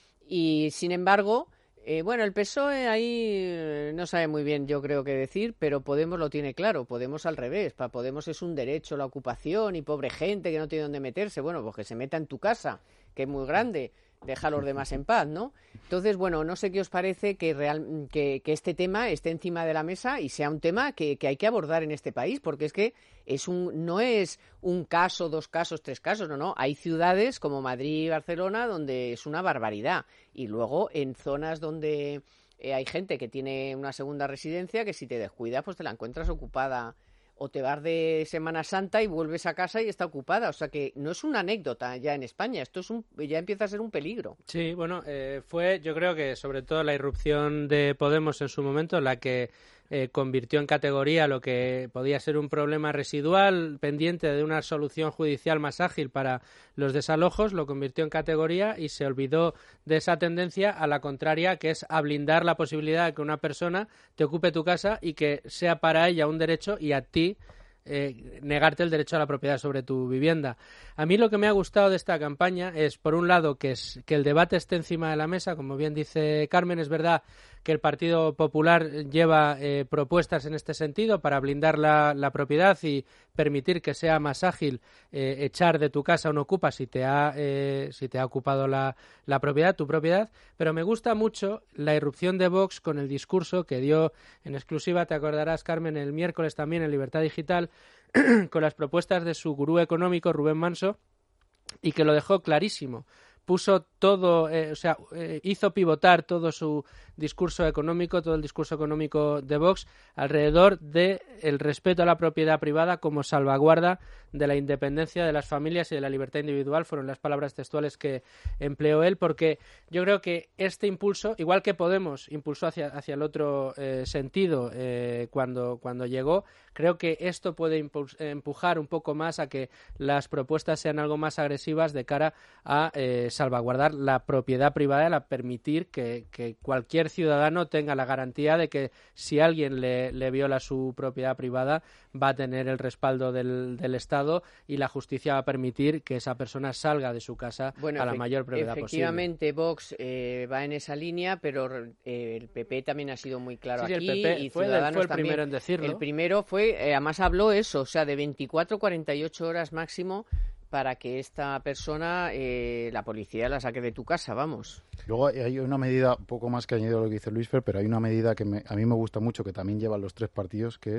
Y, sin embargo, eh, bueno, el P S O E ahí eh, no sabe muy bien, yo creo, qué decir, pero Podemos lo tiene claro. Podemos al revés. Para Podemos es un derecho la ocupación y pobre gente que no tiene dónde meterse. Bueno, pues que se meta en tu casa, que es muy grande. Deja a los demás en paz, ¿no? Entonces, bueno, no sé qué os parece que, real, que, que este tema esté encima de la mesa y sea un tema que, que hay que abordar en este país, porque es que es un, no es un caso, dos casos, tres casos, no, no. Hay ciudades como Madrid y Barcelona donde es una barbaridad. Y luego en zonas donde eh, hay gente que tiene una segunda residencia que si te descuidas, pues te la encuentras ocupada. O te vas de Semana Santa y vuelves a casa y está ocupada. O sea que no es una anécdota ya en España. Esto es un, ya empieza a ser un peligro. Sí, bueno, eh, fue yo creo que sobre todo la irrupción de Podemos en su momento la que eh, convirtió en categoría lo que podía ser un problema residual pendiente de una solución judicial más ágil para los desalojos, lo convirtió en categoría y se olvidó de esa tendencia a la contraria, que es a blindar la posibilidad de que una persona te ocupe tu casa y que sea para ella un derecho y a ti Eh, negarte el derecho a la propiedad sobre tu vivienda. A mí lo que me ha gustado de esta campaña es, por un lado, que, es, que el debate esté encima de la mesa, como bien dice Carmen. Es verdad que el Partido Popular lleva eh, propuestas en este sentido para blindar la, la propiedad y permitir que sea más ágil eh, echar de tu casa un ocupa si te ha, eh, si te ha ocupado la, la propiedad, tu propiedad, pero me gusta mucho la irrupción de Vox con el discurso que dio en exclusiva, te acordarás, Carmen, el miércoles también en Libertad Digital, con las propuestas de su gurú económico, Rubén Manso, y que lo dejó clarísimo. Puso todo, eh, o sea, eh, hizo pivotar todo su discurso económico, todo el discurso económico de Vox alrededor del respeto a la propiedad privada como salvaguarda de la independencia de las familias y de la libertad individual. Fueron las palabras textuales que empleó él, porque yo creo que este impulso, igual que Podemos impulsó hacia, hacia el otro eh, sentido eh, cuando, cuando llegó, creo que esto puede impuls- empujar un poco más a que las propuestas sean algo más agresivas de cara a eh, salvaguardar la propiedad privada, a permitir que, que cualquier ciudadano tenga la garantía de que si alguien le, le viola su propiedad privada va a tener el respaldo del, del Estado y la justicia va a permitir que esa persona salga de su casa bueno, a la mayor brevedad posible. Efectivamente, Vox eh, va en esa línea, pero eh, el P P también ha sido muy claro sí, aquí. El P P y fue, Ciudadanos fue el también. primero en decirlo. El primero fue, eh, además habló eso, o sea, de veinticuatro a cuarenta y ocho horas máximo para que esta persona, eh, la policía la saque de tu casa, vamos. Luego hay una medida, poco más que añadir a lo que dice Luis Fer, pero hay una medida que me, a mí me gusta mucho, que también llevan los tres partidos, que es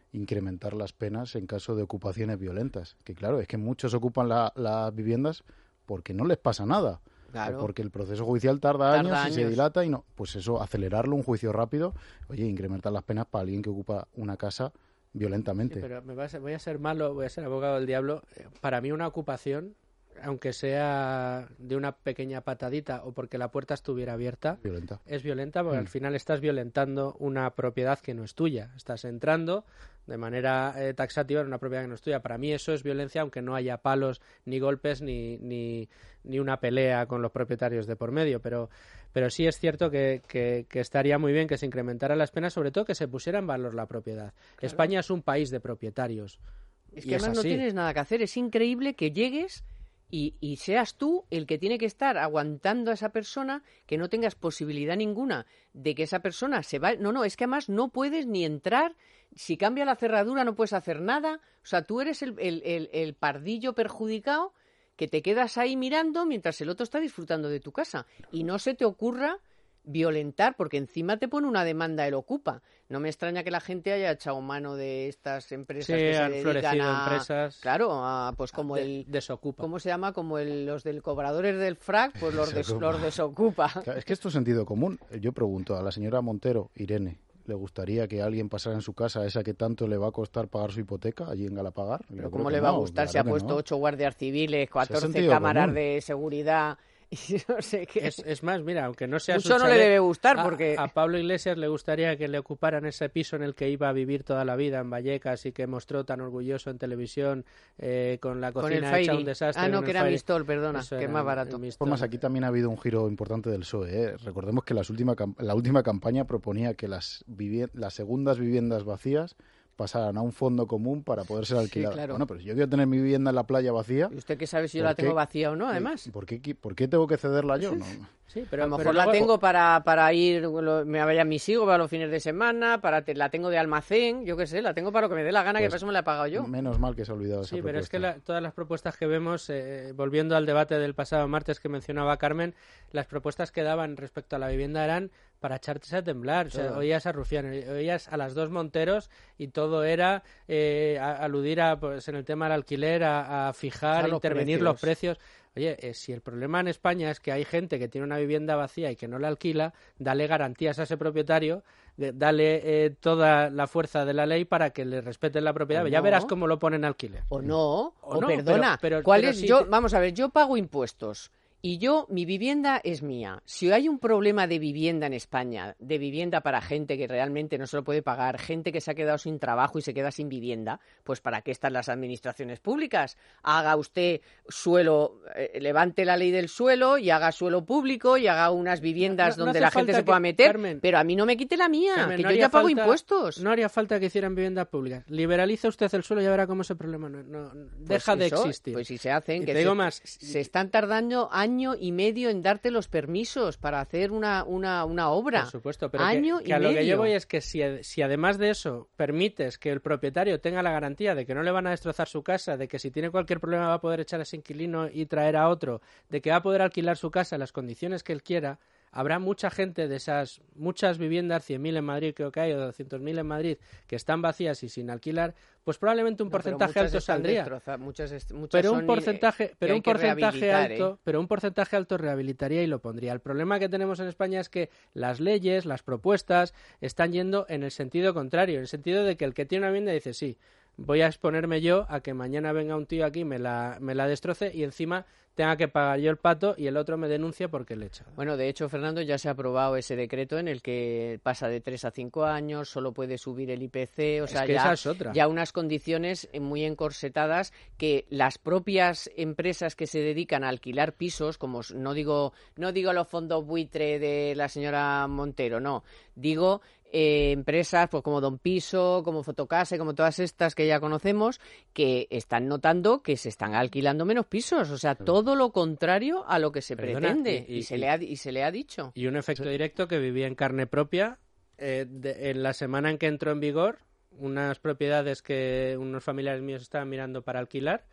incrementar las penas en caso de ocupaciones violentas. Que claro, es que muchos ocupan la, las viviendas porque no les pasa nada. Claro. Porque el proceso judicial tarda, tarda años, años y se dilata y no. Pues eso, acelerarlo, un juicio rápido, oye, incrementar las penas para alguien que ocupa una casa violentamente. Sí, pero me va a ser, voy a ser malo, voy a ser abogado del diablo. Para mí una ocupación, aunque sea de una pequeña patadita o porque la puerta estuviera abierta, violenta. es violenta porque mm. al final estás violentando una propiedad que no es tuya. Estás entrando de manera eh, taxativa en una propiedad que no es tuya. Para mí eso es violencia, aunque no haya palos, ni golpes, ni, ni, ni una pelea con los propietarios de por medio. Pero, pero sí es cierto que, que, que estaría muy bien que se incrementaran las penas, sobre todo que se pusiera en valor la propiedad. Claro. España es un país de propietarios. Es que además no tienes nada que hacer. Es increíble que llegues y, y seas tú el que tiene que estar aguantando a esa persona, que no tengas posibilidad ninguna de que esa persona se vaya. No, no, es que además no puedes ni entrar. Si cambia la cerradura no puedes hacer nada. O sea, tú eres el, el, el, el pardillo perjudicado que te quedas ahí mirando mientras el otro está disfrutando de tu casa. Y no se te ocurra violentar, porque encima te pone una demanda el Ocupa. No me extraña que la gente haya echado mano de estas empresas sí, que se han dedican florecido a... empresas. Claro, a, pues como de, el... Desocupa. ¿Cómo se llama? Como el, los del cobradores del frac, pues los, des, los Desocupa. Claro, es que esto es sentido común. Yo pregunto a la señora Montero, Irene, ¿le gustaría que alguien pasara en su casa esa que tanto le va a costar pagar su hipoteca allí en Galapagar? Pero ¿cómo le va no, a gustar? Se ha puesto ocho no. guardias civiles, catorce cámaras común. de seguridad... Y no sé qué. Es, es más, mira, aunque no sea mucho su no le debe gustar a, porque a Pablo Iglesias le gustaría que le ocuparan ese piso en el que iba a vivir toda la vida en Vallecas y que mostró tan orgulloso en televisión eh, con la cocina con hecha un desastre. Ah, no, que era Fairy. Mistol, perdona, Eso que es más barato. Por más, aquí también ha habido un giro importante del P S O E. ¿eh? Recordemos que las última, la última campaña proponía que las, las segundas viviendas vacías pasaran a un fondo común para poder ser alquiladas. Sí, claro. Bueno, pero si yo quiero tener mi vivienda en la playa vacía... ¿Y usted qué sabe si yo la tengo vacía o no, además? ¿Por qué, por qué tengo que cederla yo? No. Sí, pero a lo mejor pero la luego... tengo para, para ir, lo, me vayan mis hijos para los fines de semana, para te, la tengo de almacén, yo qué sé, la tengo para lo que me dé la gana, pues, que para eso me la he pagado yo. Menos mal que se ha olvidado esa Sí, propuesta. pero es que la, todas las propuestas que vemos, eh, volviendo al debate del pasado martes que mencionaba Carmen, las propuestas que daban respecto a la vivienda eran para echarte a temblar. O sea, oías a Rufián, oías a las dos Monteros y todo era eh, a, aludir a, pues, en el tema del alquiler, a, a fijar, a intervenir los precios. Los precios. Oye, eh, si el problema en España es que hay gente que tiene una vivienda vacía y que no la alquila, dale garantías a ese propietario, de, dale eh, toda la fuerza de la ley para que le respeten la propiedad. Ya no. Verás cómo lo ponen alquiler. O no, o, o no, perdona. Pero, pero, ¿Cuál pero es? sí, Yo, te... Vamos a ver, yo pago impuestos. Y yo, mi vivienda es mía. Si hay un problema de vivienda en España, de vivienda para gente que realmente no se lo puede pagar, gente que se ha quedado sin trabajo y se queda sin vivienda, pues ¿para qué están las administraciones públicas? Haga usted suelo, eh, levante la ley del suelo y haga suelo público y haga unas viviendas no, no, donde no la gente se pueda que, meter, Carmen, pero a mí no me quite la mía, Carmen, que no yo ya pago falta, impuestos. No haría falta que hicieran viviendas públicas. Liberaliza usted el suelo y ya verá cómo ese problema no, no pues deja eso, de existir. Pues si se hacen, y que te digo se, más, se están tardando años año y medio en darte los permisos para hacer una, una, una obra. Por supuesto, pero año que, que y a medio. Lo que yo voy es que si, si además de eso permites que el propietario tenga la garantía de que no le van a destrozar su casa, de que si tiene cualquier problema va a poder echar a ese inquilino y traer a otro, de que va a poder alquilar su casa en las condiciones que él quiera, habrá mucha gente de esas muchas viviendas, cien mil en Madrid creo que hay, o doscientos mil en Madrid, que están vacías y sin alquilar, pues probablemente un no, porcentaje alto saldría. Muchas est- muchas pero un porcentaje, pero un porcentaje alto, ¿eh? pero un porcentaje alto rehabilitaría y lo pondría. El problema que tenemos en España es que las leyes, las propuestas, están yendo en el sentido contrario, en el sentido de que el que tiene una vivienda dice sí, voy a exponerme yo a que mañana venga un tío aquí, me la, me la destroce y encima tenga que pagar yo el pato y el otro me denuncia porque le echa. Bueno, de hecho, Fernando, ya se ha aprobado ese decreto en el que pasa de tres a cinco años, solo puede subir el I P C, o es sea, que ya, esa es otra. ya unas condiciones muy encorsetadas que las propias empresas que se dedican a alquilar pisos, como no digo, no digo los fondos buitre de la señora Montero, no, digo Eh, empresas pues como Don Piso, como Fotocasa, como todas estas que ya conocemos, que están notando que se están alquilando menos pisos, o sea, todo lo contrario a lo que se Perdona, pretende y, y, y, se le ha, y se le ha dicho. Y un efecto directo que vivía en carne propia eh, de, en la semana en que entró en vigor, unas propiedades que unos familiares míos estaban mirando para alquilar,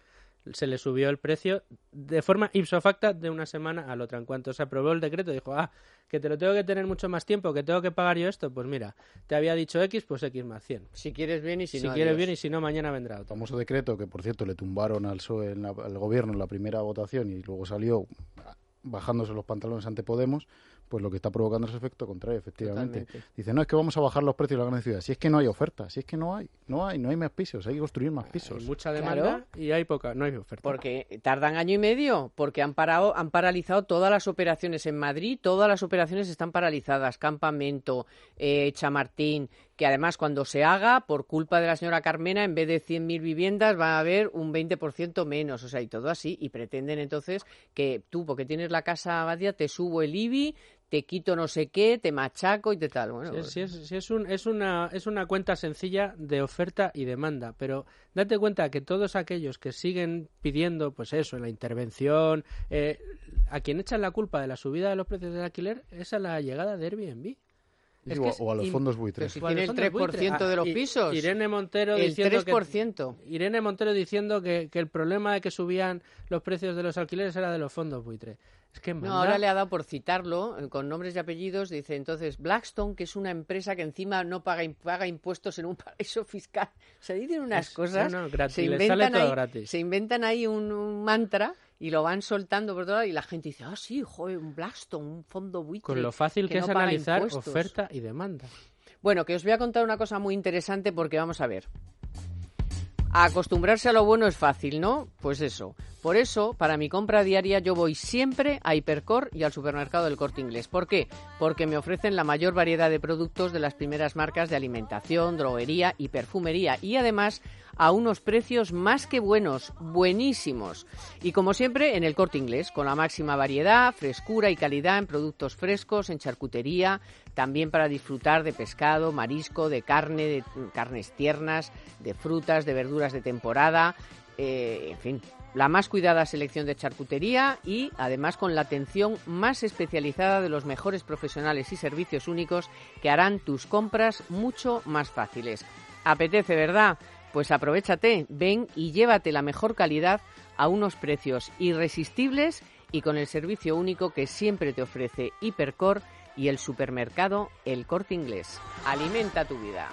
se le subió el precio de forma ipso facto de una semana a la otra. En cuanto se aprobó el decreto, dijo, ah, que te lo tengo que tener mucho más tiempo, que tengo que pagar yo esto, pues mira, te había dicho X, pues X más cien. Si quieres bien y si, si no, quieres adiós. bien y si no, mañana vendrá otro. El famoso decreto que, por cierto, le tumbaron al P S O E, en la, al gobierno en la primera votación y luego salió bajándose los pantalones ante Podemos, pues lo que está provocando es el efecto contrario, efectivamente. Totalmente. Dice, no, es que vamos a bajar los precios de la gran ciudad. Si es que no hay oferta, si es que no hay, no hay, no hay más pisos, hay que construir más pisos. Hay mucha demanda Claro. y hay poca, no hay oferta. Porque tardan año y medio, porque han parado, han paralizado todas las operaciones en Madrid, todas las operaciones están paralizadas, Campamento, eh, Chamartín, que además cuando se haga, por culpa de la señora Carmena, en vez de cien mil viviendas va a haber un veinte por ciento menos, o sea, y todo así, y pretenden entonces que tú, porque tienes la casa vacía, te subo el I B I, te quito no sé qué, te machaco y te tal. Bueno, Sí, pues... sí, es, sí es, un, es, una, es una cuenta sencilla de oferta y demanda, pero date cuenta que todos aquellos que siguen pidiendo, pues eso, la intervención, eh, a quien echan la culpa de la subida de los precios del alquiler es a la llegada de Airbnb. Es o, que o a los im- fondos buitres. Si o a los tiene el fondos tres por ciento buitre. de los Ah, I- pisos. Irene Montero El diciendo tres por ciento. que Irene Montero diciendo que, que el problema de que subían los precios de los alquileres era de los fondos buitre. Es que No, manda- ahora le ha dado por citarlo, eh, con nombres y apellidos, dice entonces Blackstone, que es una empresa que encima no paga, im- paga impuestos en un paraíso fiscal. O sea, dicen unas Es- cosas, no, no, gratis, se, les inventan sale todo ahí, gratis. se inventan ahí un, un mantra y lo van soltando por todo lado y la gente dice, ah, sí, joder, un Blackstone, un fondo buitre. con lo fácil que, que es no paga analizar impuestos. oferta y demanda. Bueno, que os voy a contar una cosa muy interesante porque vamos a ver. Acostumbrarse a lo bueno es fácil, ¿no? Pues eso. Por eso, para mi compra diaria, yo voy siempre a Hipercor y al supermercado del Corte Inglés. ¿Por qué? Porque me ofrecen la mayor variedad de productos de las primeras marcas de alimentación, droguería y perfumería. Y además, a unos precios más que buenos, buenísimos. Y como siempre, en el Corte Inglés, con la máxima variedad, frescura y calidad en productos frescos, en charcutería, también para disfrutar de pescado, marisco, de carne, de carnes tiernas, de frutas, de verduras de temporada, eh, en fin, la más cuidada selección de charcutería y además con la atención más especializada de los mejores profesionales y servicios únicos que harán tus compras mucho más fáciles. ¿Apetece, verdad? Pues aprovéchate, ven y llévate la mejor calidad a unos precios irresistibles y con el servicio único que siempre te ofrece Hipercor y el supermercado El Corte Inglés. Alimenta tu vida.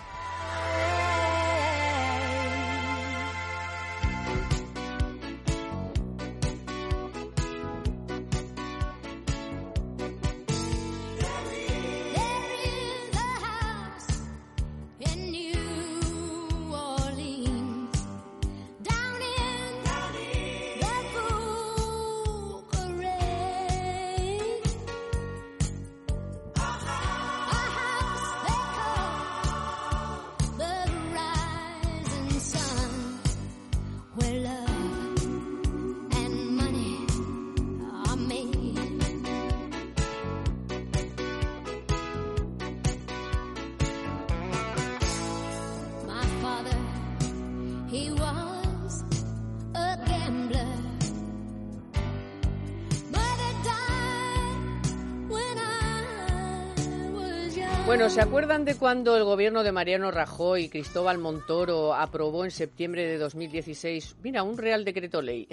Bueno, ¿se acuerdan de cuando el gobierno de Mariano Rajoy y Cristóbal Montoro aprobó en septiembre de dos mil dieciséis, mira, un Real Decreto Ley,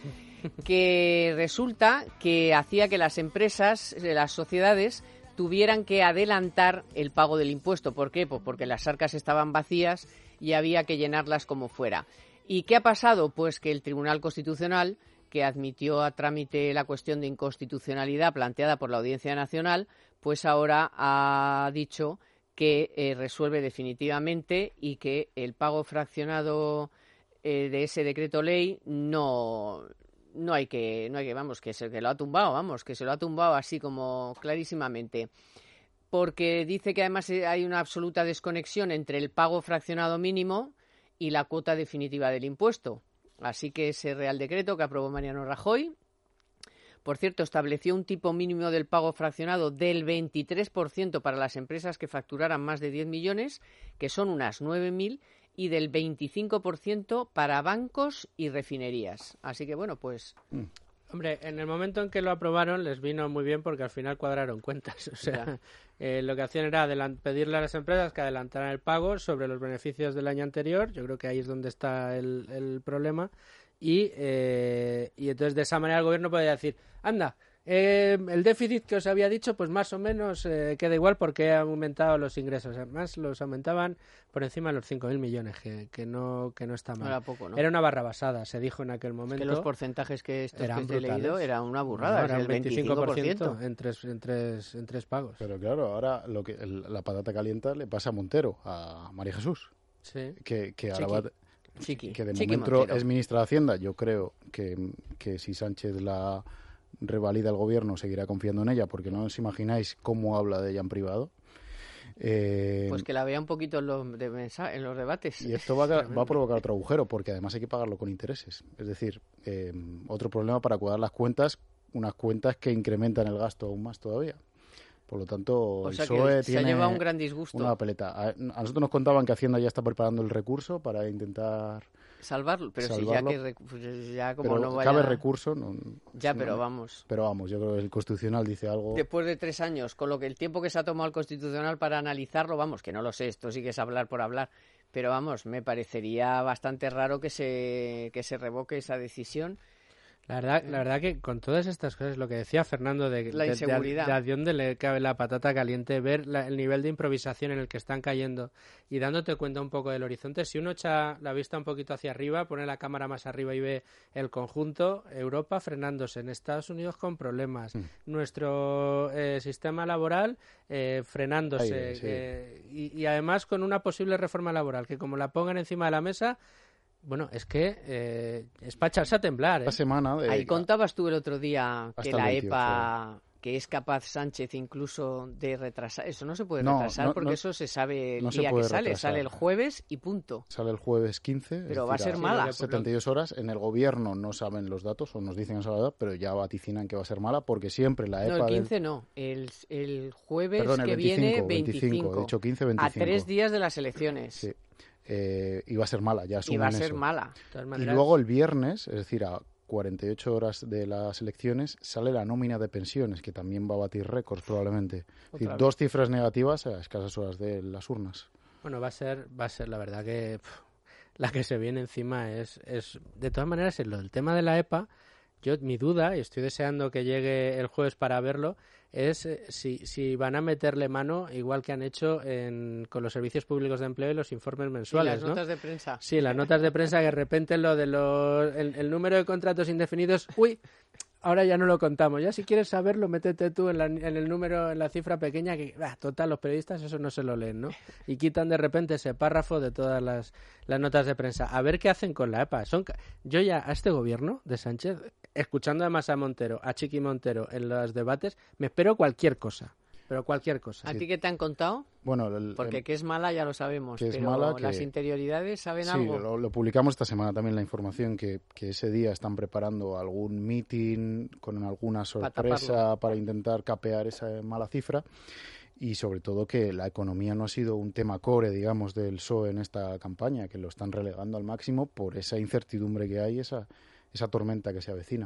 que resulta que hacía que las empresas, las sociedades, tuvieran que adelantar el pago del impuesto? ¿Por qué? Pues porque las arcas estaban vacías y había que llenarlas como fuera. ¿Y qué ha pasado? Pues que el Tribunal Constitucional, que admitió a trámite la cuestión de inconstitucionalidad planteada por la Audiencia Nacional, pues ahora ha dicho que eh, resuelve definitivamente y que el pago fraccionado eh, de ese decreto ley no no hay que no hay que vamos que se que lo ha tumbado vamos que se lo ha tumbado así como clarísimamente, porque dice que además hay una absoluta desconexión entre el pago fraccionado mínimo y la cuota definitiva del impuesto. Así que ese Real Decreto que aprobó Mariano Rajoy, por cierto, estableció un tipo mínimo del pago fraccionado del veintitrés por ciento para las empresas que facturaran más de diez millones, que son unas nueve mil, y del veinticinco por ciento para bancos y refinerías. Así que, bueno, pues... Hombre, en el momento en que lo aprobaron les vino muy bien porque al final cuadraron cuentas. O sea, eh, lo que hacían era adelant- pedirle a las empresas que adelantaran el pago sobre los beneficios del año anterior. Yo creo que ahí es donde está el, el problema. Y, eh, y entonces de esa manera el gobierno podía decir, anda, eh, el déficit que os había dicho, pues más o menos eh, queda igual porque han aumentado los ingresos. Además, los aumentaban por encima de los cinco mil millones, que, que, no, que no está mal. Era poco, ¿no? Era una barra basada, se dijo en aquel momento. Es que los porcentajes que estos eran que te he brutales. leído era una burrada, No, era el un veinticinco por ciento, veinticinco por ciento. en tres, en, tres, en tres pagos. Pero claro, ahora lo que el- la patata caliente le pasa a Montero, a María Jesús, Sí. que, que ahora Chiqui. va... Chiqui. que de Chiqui momento Montero. es ministra de Hacienda. Yo creo que, que si Sánchez la revalida el gobierno seguirá confiando en ella, porque no os imagináis cómo habla de ella en privado. Eh, Pues que la vea un poquito en los, de mensa- en los debates. y esto va a, va a provocar otro agujero, porque además hay que pagarlo con intereses. Es decir, eh, otro problema para cuadrar las cuentas, unas cuentas que incrementan el gasto aún más todavía. Por lo tanto, O el sea P S O E que se ha tiene llevado un gran disgusto. una papeleta. A, a nosotros nos contaban que Hacienda ya está preparando el recurso para intentar... Salvarlo, pero Salvarlo. si ya que recu- pues ya como Pero no vaya... cabe recurso. No, Ya, no- pero vamos. Pero vamos, yo creo que el Constitucional dice algo... Después de tres años, con lo que el tiempo que se ha tomado el Constitucional para analizarlo, vamos, que no lo sé, esto sí que es hablar por hablar, pero vamos, me parecería bastante raro que se, que se revoque esa decisión. La verdad, la verdad que con todas estas cosas, lo que decía Fernando de, La de, inseguridad. de, de, de dónde le cabe la patata caliente, ver la, el nivel de improvisación en el que están cayendo y dándote cuenta un poco del horizonte. Si uno echa la vista un poquito hacia arriba, pone la cámara más arriba y ve el conjunto, Europa frenándose, en Estados Unidos con problemas, Mm. nuestro eh, sistema laboral eh, frenándose Aire, sí. eh, y, y además con una posible reforma laboral que como la pongan encima de la mesa, bueno, es que eh, es para echarse a temblar. ¿eh? Esta semana... De, Ahí contabas tú el otro día que Hasta la el veintiocho. EPA, que es capaz Sánchez incluso de retrasar, eso no se puede No, retrasar no, porque no, eso se sabe el no se día que puede sale, retrasar. sale el jueves y punto. Sale el jueves quince. es Pero va a decir, ser mala. setenta y dos horas. En el gobierno no saben los datos, o nos dicen esa verdad, pero ya vaticinan que va a ser mala, porque siempre la No, EPA... el del- quince no, el, el jueves Perdón, el que veinticinco, viene veinticinco, veinticinco, he dicho quince, a veinticinco. tres días de las elecciones. Sí. Eh, y va a ser mala, ya Y asumen va a ser eso. mala. De todas Y maneras, luego el viernes, es decir, a cuarenta y ocho horas de las elecciones, sale la nómina de pensiones, que también va a batir récords probablemente. Es decir, Otra vez. dos cifras negativas a escasas horas de las urnas. bueno, va a ser, va a ser la verdad que pf, la que se viene encima es, es de todas maneras, en lo del tema de la EPA, yo mi duda, y estoy deseando que llegue el jueves para verlo, es eh, si, si van a meterle mano, igual que han hecho en, con los servicios públicos de empleo y los informes Y mensuales, las ¿no? notas de prensa. Sí, las notas de prensa que de repente lo de los el, el número de contratos indefinidos, uy, ahora ya no lo contamos. Ya si quieres saberlo, métete tú en, la, en el número, en la cifra pequeña que, bah, total, los periodistas eso no se lo leen, ¿no? Y quitan de repente ese párrafo de todas las, las notas de prensa. A ver qué hacen con la EPA. Son, ca- yo ya a este gobierno de Sánchez, escuchando además a Montero, a Chiqui Montero en los debates, me espero cualquier cosa. Pero cualquier cosa. ¿A ti qué te han contado? Bueno, el- Porque el- que es mala ya lo sabemos, que es pero mala, que- las interioridades saben sí, algo. lo, lo publicamos esta semana también la información que, que ese día están preparando algún meeting con alguna sorpresa taparlo. para intentar capear esa mala cifra. Y sobre todo que la economía no ha sido un tema core, digamos, del P S O E en esta campaña, que lo están relegando al máximo por esa incertidumbre que hay, esa, esa tormenta que se avecina.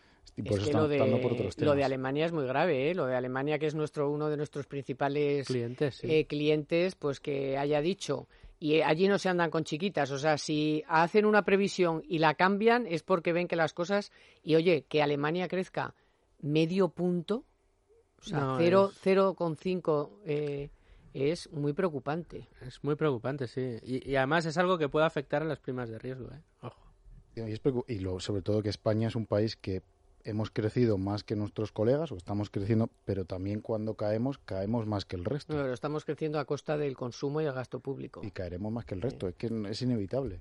Y por Es eso que están lo de, optando por otros temas. lo de Alemania es muy grave, ¿eh? Lo de Alemania, que es nuestro uno de nuestros principales Clientes, sí. eh, clientes, pues que haya dicho, y eh, allí no se andan con chiquitas, o sea, si hacen una previsión y la cambian es porque ven que las cosas, y oye, que Alemania crezca medio punto, o sea, No, cero, es- cero coma cinco eh, es muy preocupante. Es muy preocupante, sí. Y, y además es algo que puede afectar a las primas de riesgo, ¿eh? Ojo. Y, es preocu- y lo, sobre todo que España es un país que hemos crecido más que nuestros colegas, o estamos creciendo, pero también cuando caemos, caemos más que el resto. No, pero estamos creciendo a costa del consumo y el gasto público. Y caeremos más que el resto, es que es inevitable.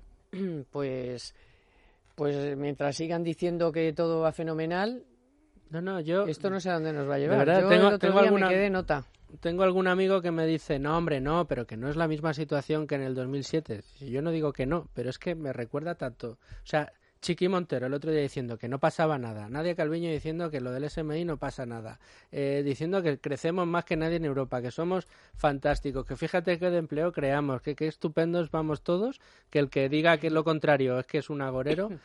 Pues, pues mientras sigan diciendo que todo va fenomenal, No, no, yo... esto no sé a dónde nos va a llevar. verdad, Yo tengo- el otro tengo día alguna- me quedé nota. Tengo algún amigo que me dice, no, hombre, no, pero que no es la misma situación que en el dos mil siete. Y yo no digo que no, pero es que me recuerda tanto. O sea, Chiqui Montero el otro día diciendo que no pasaba nada. Nadia Calviño diciendo que lo del S M I no pasa nada. Eh, diciendo que crecemos más que nadie en Europa, que somos fantásticos, que fíjate qué de empleo creamos, que qué estupendos vamos todos, que el que diga que es lo contrario es que es un agorero.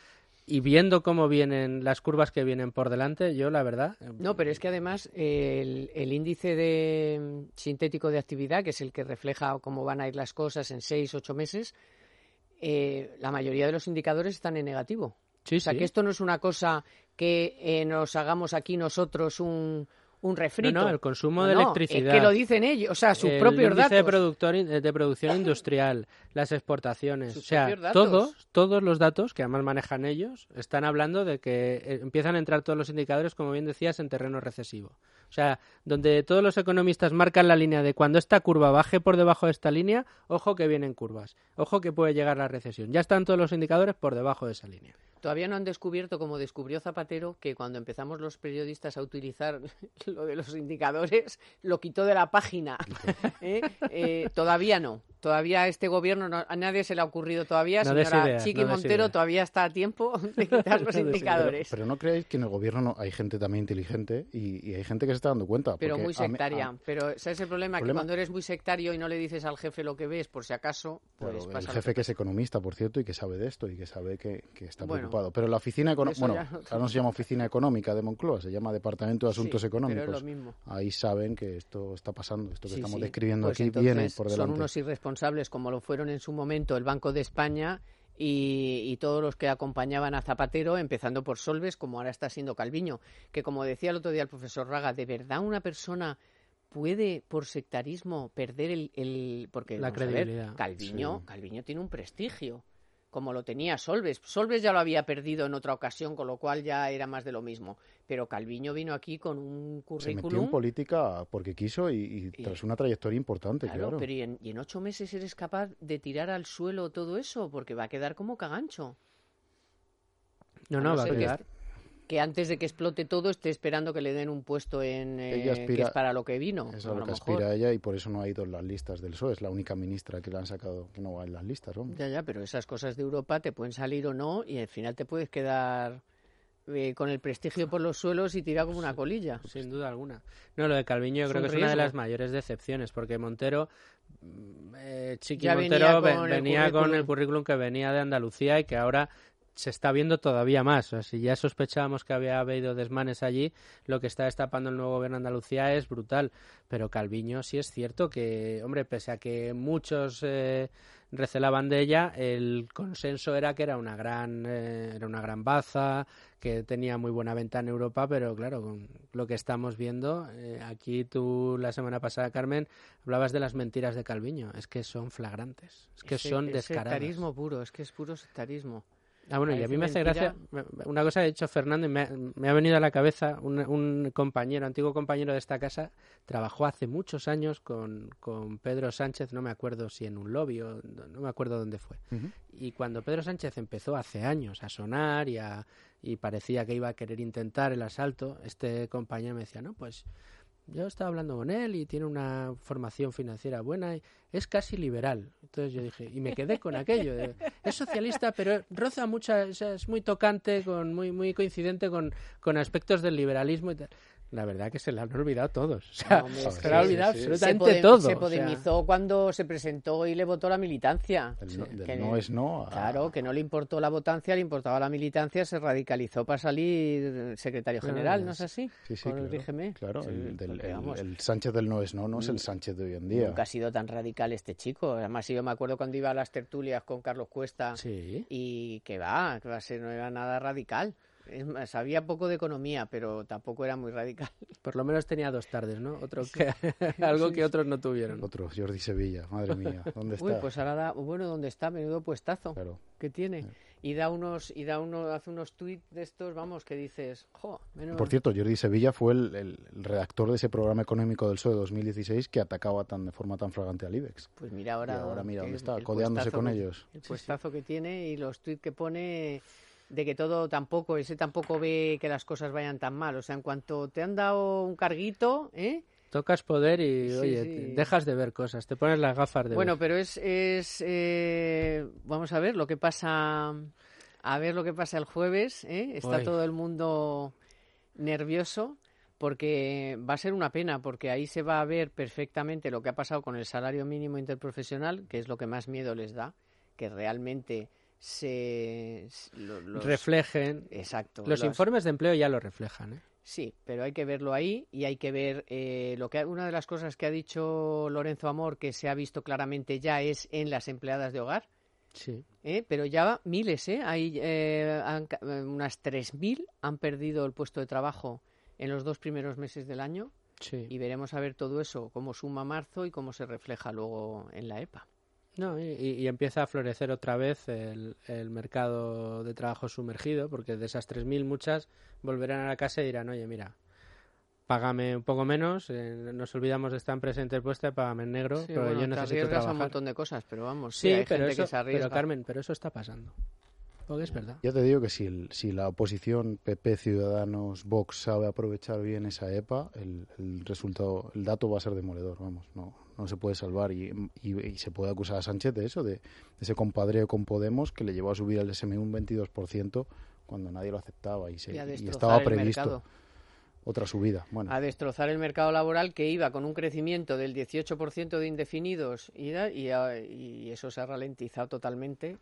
y viendo cómo vienen las curvas que vienen por delante, yo la verdad... No, pero es que además eh, el, el índice de sintético de actividad, que es el que refleja cómo van a ir las cosas en seis, ocho meses, eh, la mayoría de los indicadores están en negativo. Sí, o sea, sí. que esto no es una cosa que eh, nos hagamos aquí nosotros un... un refrito. No, no, el consumo no, de no, electricidad. Es que lo dicen ellos, o sea, sus el propios índice datos. De, productor, de producción industrial, las exportaciones, Sus o sea, propios datos. todos, todos los datos que además manejan ellos están hablando de que eh, empiezan a entrar todos los indicadores, como bien decías, en terreno recesivo. O sea, donde todos los economistas marcan la línea de cuando esta curva baje por debajo de esta línea, ojo que vienen curvas, ojo que puede llegar la recesión. Ya están todos los indicadores por debajo de esa línea. Todavía no han descubierto, como descubrió Zapatero, que cuando empezamos los periodistas a utilizar lo de los indicadores, lo quitó de la página. ¿Eh? Eh, todavía no. Todavía a este gobierno no, a nadie se le ha ocurrido todavía. No des Señora ideas, Chiqui no des Montero ideas. todavía está a tiempo de quitar los No des indicadores. Pero, pero no creáis que en el gobierno no, hay gente también inteligente y, y hay gente que se está dando cuenta. Pero porque muy a mí- sectaria. a- Pero ese es el problema, problema- que cuando eres muy sectario y no le dices al jefe lo que ves, por si acaso, pues Claro, pasa el lo jefe que que es economista, por cierto, y que sabe de esto y que sabe que, que está Bueno, preocupado. Pero la oficina económica, eso bueno, ya no- ahora no se llama oficina económica de Moncloa, se llama Departamento de Asuntos Sí, Económicos. pero es lo mismo. Ahí saben que esto está pasando, esto que Sí, estamos sí. describiendo Pues aquí entonces viene por delante. son unos irresponsables, como lo fueron en su momento el Banco de España y, y todos los que acompañaban a Zapatero, empezando por Solbes, como ahora está siendo Calviño, que como decía el otro día el profesor Raga, ¿de verdad una persona puede por sectarismo perder el... el porque La vamos a ver, credibilidad. Calviño, Sí. Calviño tiene un prestigio, como lo tenía Solbes. Solbes ya lo había perdido en otra ocasión, con lo cual ya era más de lo mismo. Pero Calviño vino aquí con un Se metió currículum... en política porque quiso y, y Y- tras una trayectoria importante, Claro, claro. pero ¿y en, y en ocho meses eres capaz de tirar al suelo todo eso? Porque va a quedar como cagancho. No, A no, no va a ser que quedar. Que antes de que explote todo esté esperando que le den un puesto en eh, Ella aspira- que es para lo que vino. Es a a lo lo que mejor. aspira ella y por eso no ha ido en las listas del P S O E. Es la única ministra que le han sacado que no va en las listas. Vamos. Ya, ya, pero esas cosas de Europa te pueden salir o no y al final te puedes quedar eh, con el prestigio por los suelos y tirar como una colilla. Sin duda alguna. No, lo de Calviño yo Es creo un que es una de riesgo. las mayores decepciones, porque Montero, mm, eh, Chiqui Ya Montero venía ve- con el venía con currículum. el currículum que venía de Andalucía y que ahora se está viendo todavía más. O sea, si ya sospechábamos que había habido desmanes allí, lo que está destapando el nuevo gobierno de Andalucía es brutal. Pero Calviño sí es cierto que, hombre, pese a que muchos eh, recelaban de ella, el consenso era que era una gran, eh, era una gran baza, que tenía muy buena venta en Europa, pero claro, con lo que estamos viendo, eh, aquí tú la semana pasada, Carmen, hablabas de las mentiras de Calviño. Es que son flagrantes, es que Ese- son es descaradas. sectarismo puro, es que es puro sectarismo. Ah, bueno, y a mí me hace Parece gracia, me- una cosa que ha dicho Fernando y me, ha- me ha venido a la cabeza, un, un compañero, antiguo compañero de esta casa, trabajó hace muchos años con, con Pedro Sánchez, no me acuerdo si en un lobby o no no me acuerdo dónde fue. Ujú. Y cuando Pedro Sánchez empezó hace años a sonar y, a, y parecía que iba a querer intentar el asalto, este compañero me decía, no, pues yo estaba hablando con él y tiene una formación financiera buena y es casi liberal. Entonces yo dije, y me quedé con aquello. de, es socialista, pero roza mucha, o sea, es muy tocante, con muy muy coincidente con, con aspectos del liberalismo y tal. La verdad que se le han olvidado todos. O sea, No, hombre, es se que le ha olvidado sí, sí. absolutamente se pode- todo. Se o sea, podemizó cuando se presentó y le votó la militancia. El no, Sí, del que- no es no. a- Claro, que no le importó la votancia, le importaba la militancia, se radicalizó para salir secretario Claro, general, ya ¿no es sé. así? Sí, sí, Con claro. Corrígeme. Claro, Sí, el, del- porque, el- vamos, el Sánchez del no es no, no es el Sánchez de hoy en día. nunca ha sido tan radical este chico. Además, yo me acuerdo cuando iba a las tertulias con Carlos Cuesta sí. y que va, que va a ser, no era nada radical. Es más, sabía poco de economía, pero tampoco era muy radical. Por lo menos tenía dos tardes, ¿no? Otro que, algo que otros no tuvieron. Otro, Jordi Sevilla, madre mía, ¿dónde está? Uy, pues ahora da, bueno, ¿dónde está? Menudo puestazo Claro. que tiene. Y da unos, y da uno, hace unos tuits de estos, vamos, que dices, jo, menos... Por cierto, Jordi Sevilla fue el, el- el redactor de ese programa económico del P S O E de dos mil dieciséis que atacaba tan de forma tan flagrante al IBEX. Pues mira ahora, Y ahora mira que dónde el- está, el codeándose puestazo con que- ellos. El puestazo que tiene y los tuits que pone de que todo tampoco, ese tampoco ve que las cosas vayan tan mal. O sea, en cuanto te han dado un carguito, ¿eh? Tocas poder y, Sí, oye, sí. te- dejas de ver cosas, te pones las gafas de Bueno, ver. pero es, es eh, vamos a ver lo que pasa, a ver lo que pasa el jueves, ¿eh? Está Uy. todo el mundo nervioso porque va a ser una pena, porque ahí se va a ver perfectamente lo que ha pasado con el salario mínimo interprofesional, que es lo que más miedo les da, que realmente se lo, los, reflejen. Exacto. Los, los informes de empleo ya lo reflejan, ¿eh? Sí, pero hay que verlo ahí y hay que ver eh, lo que una de las cosas que ha dicho Lorenzo Amor que se ha visto claramente ya es en las empleadas de hogar. Sí. ¿Eh? Pero ya miles, ¿eh? Hay eh, han, unas tres mil han perdido el puesto de trabajo en los dos primeros meses del año. Sí. Y veremos a ver todo eso, cómo suma marzo y cómo se refleja luego en la E P A. No, y, y empieza a florecer otra vez el, el mercado de trabajo sumergido, porque de esas tres mil muchas volverán a la casa y dirán, oye, mira, págame un poco menos, eh, nos olvidamos de estar en presente puesta, págame en negro, Sí, pero bueno, yo te necesito arriesgas trabajar. a un montón de cosas, pero vamos, sí, sí, hay pero gente eso, que se arriesga. Pero Carmen, pero eso está pasando. Porque es verdad. Ya te digo que si, el, si la oposición P P, Ciudadanos, Vox sabe aprovechar bien esa E P A, el, el resultado, el dato va a ser demoledor, vamos, no, no se puede salvar y, y, y se puede acusar a Sánchez de eso, de, de ese compadreo con Podemos que le llevó a subir el S M I un veintidós por ciento cuando nadie lo aceptaba y, se, y, y estaba previsto mercado. Otra subida. Bueno. A destrozar el mercado laboral que iba con un crecimiento del dieciocho por ciento de indefinidos y, y, y eso se ha ralentizado totalmente.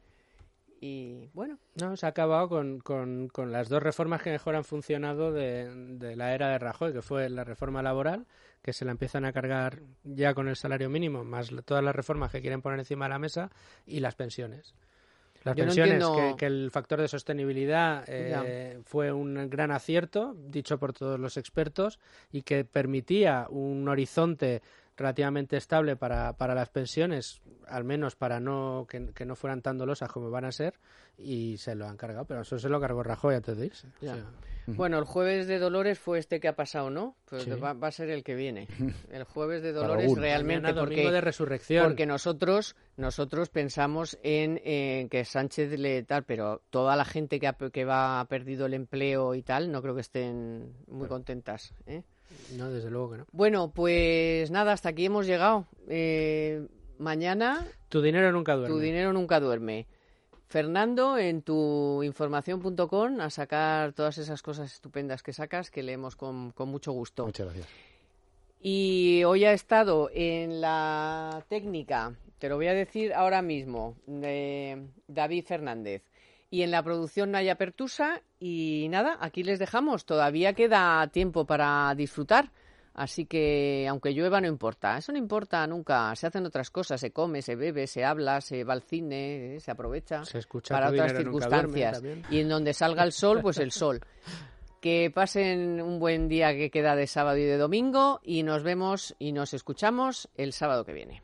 Y bueno. No, se ha acabado con, con, con las dos reformas que mejor han funcionado de, de la era de Rajoy, que fue la reforma laboral, que se la empiezan a cargar ya con el salario mínimo, más todas las reformas que quieren poner encima de la mesa, y las pensiones. Las Yo pensiones, no entiendo... que, que el factor de sostenibilidad eh, fue un gran acierto, dicho por todos los expertos, y que permitía un horizonte relativamente estable para, para las pensiones, al menos para no que, que no fueran tan dolosas como van a ser, y se lo han cargado, pero eso se lo cargó Rajoy antes de irse. Ya. O sea, bueno, el jueves de Dolores fue este que ha pasado, ¿no? Pues sí. va, va a ser el que viene. El jueves de Dolores Raúl. realmente Mañana, porque, domingo de resurrección. porque nosotros nosotros pensamos en, en que Sánchez le tal, pero toda la gente que ha, que va ha perdido el empleo y tal, no creo que estén muy contentas, ¿eh? No, desde luego que no. Bueno, pues nada, hasta aquí hemos llegado. Eh, mañana... Tu dinero nunca duerme. Tu dinero nunca duerme. Fernando, en tu información punto com, a sacar todas esas cosas estupendas que sacas, que leemos con, con mucho gusto. Muchas gracias. Y hoy ha estado en la técnica, te lo voy a decir ahora mismo, de David Fernández. Y en la producción Naya Pertusa. Y nada, aquí les dejamos. Todavía queda tiempo para disfrutar. Así que, aunque llueva, no importa. Eso no importa nunca. Se hacen otras cosas. Se come, se bebe, se habla, se va al cine, se aprovecha Se escucha para Tu otras dinero nunca duerme circunstancias. también. Y en donde salga el sol, pues el sol. Que pasen un buen día que queda de sábado y de domingo. Y nos vemos y nos escuchamos el sábado que viene.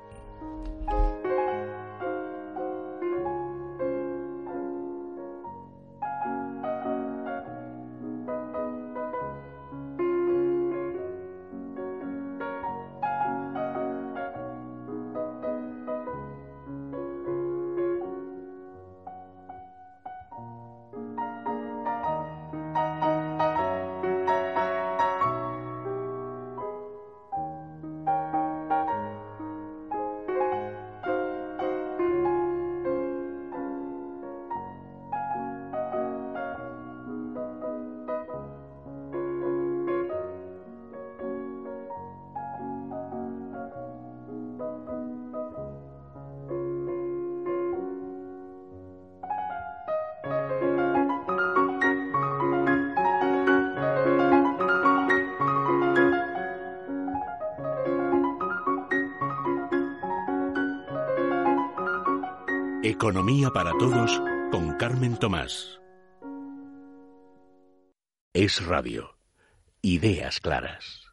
Economía para todos con Carmen Tomás. Es Radio. Ideas claras.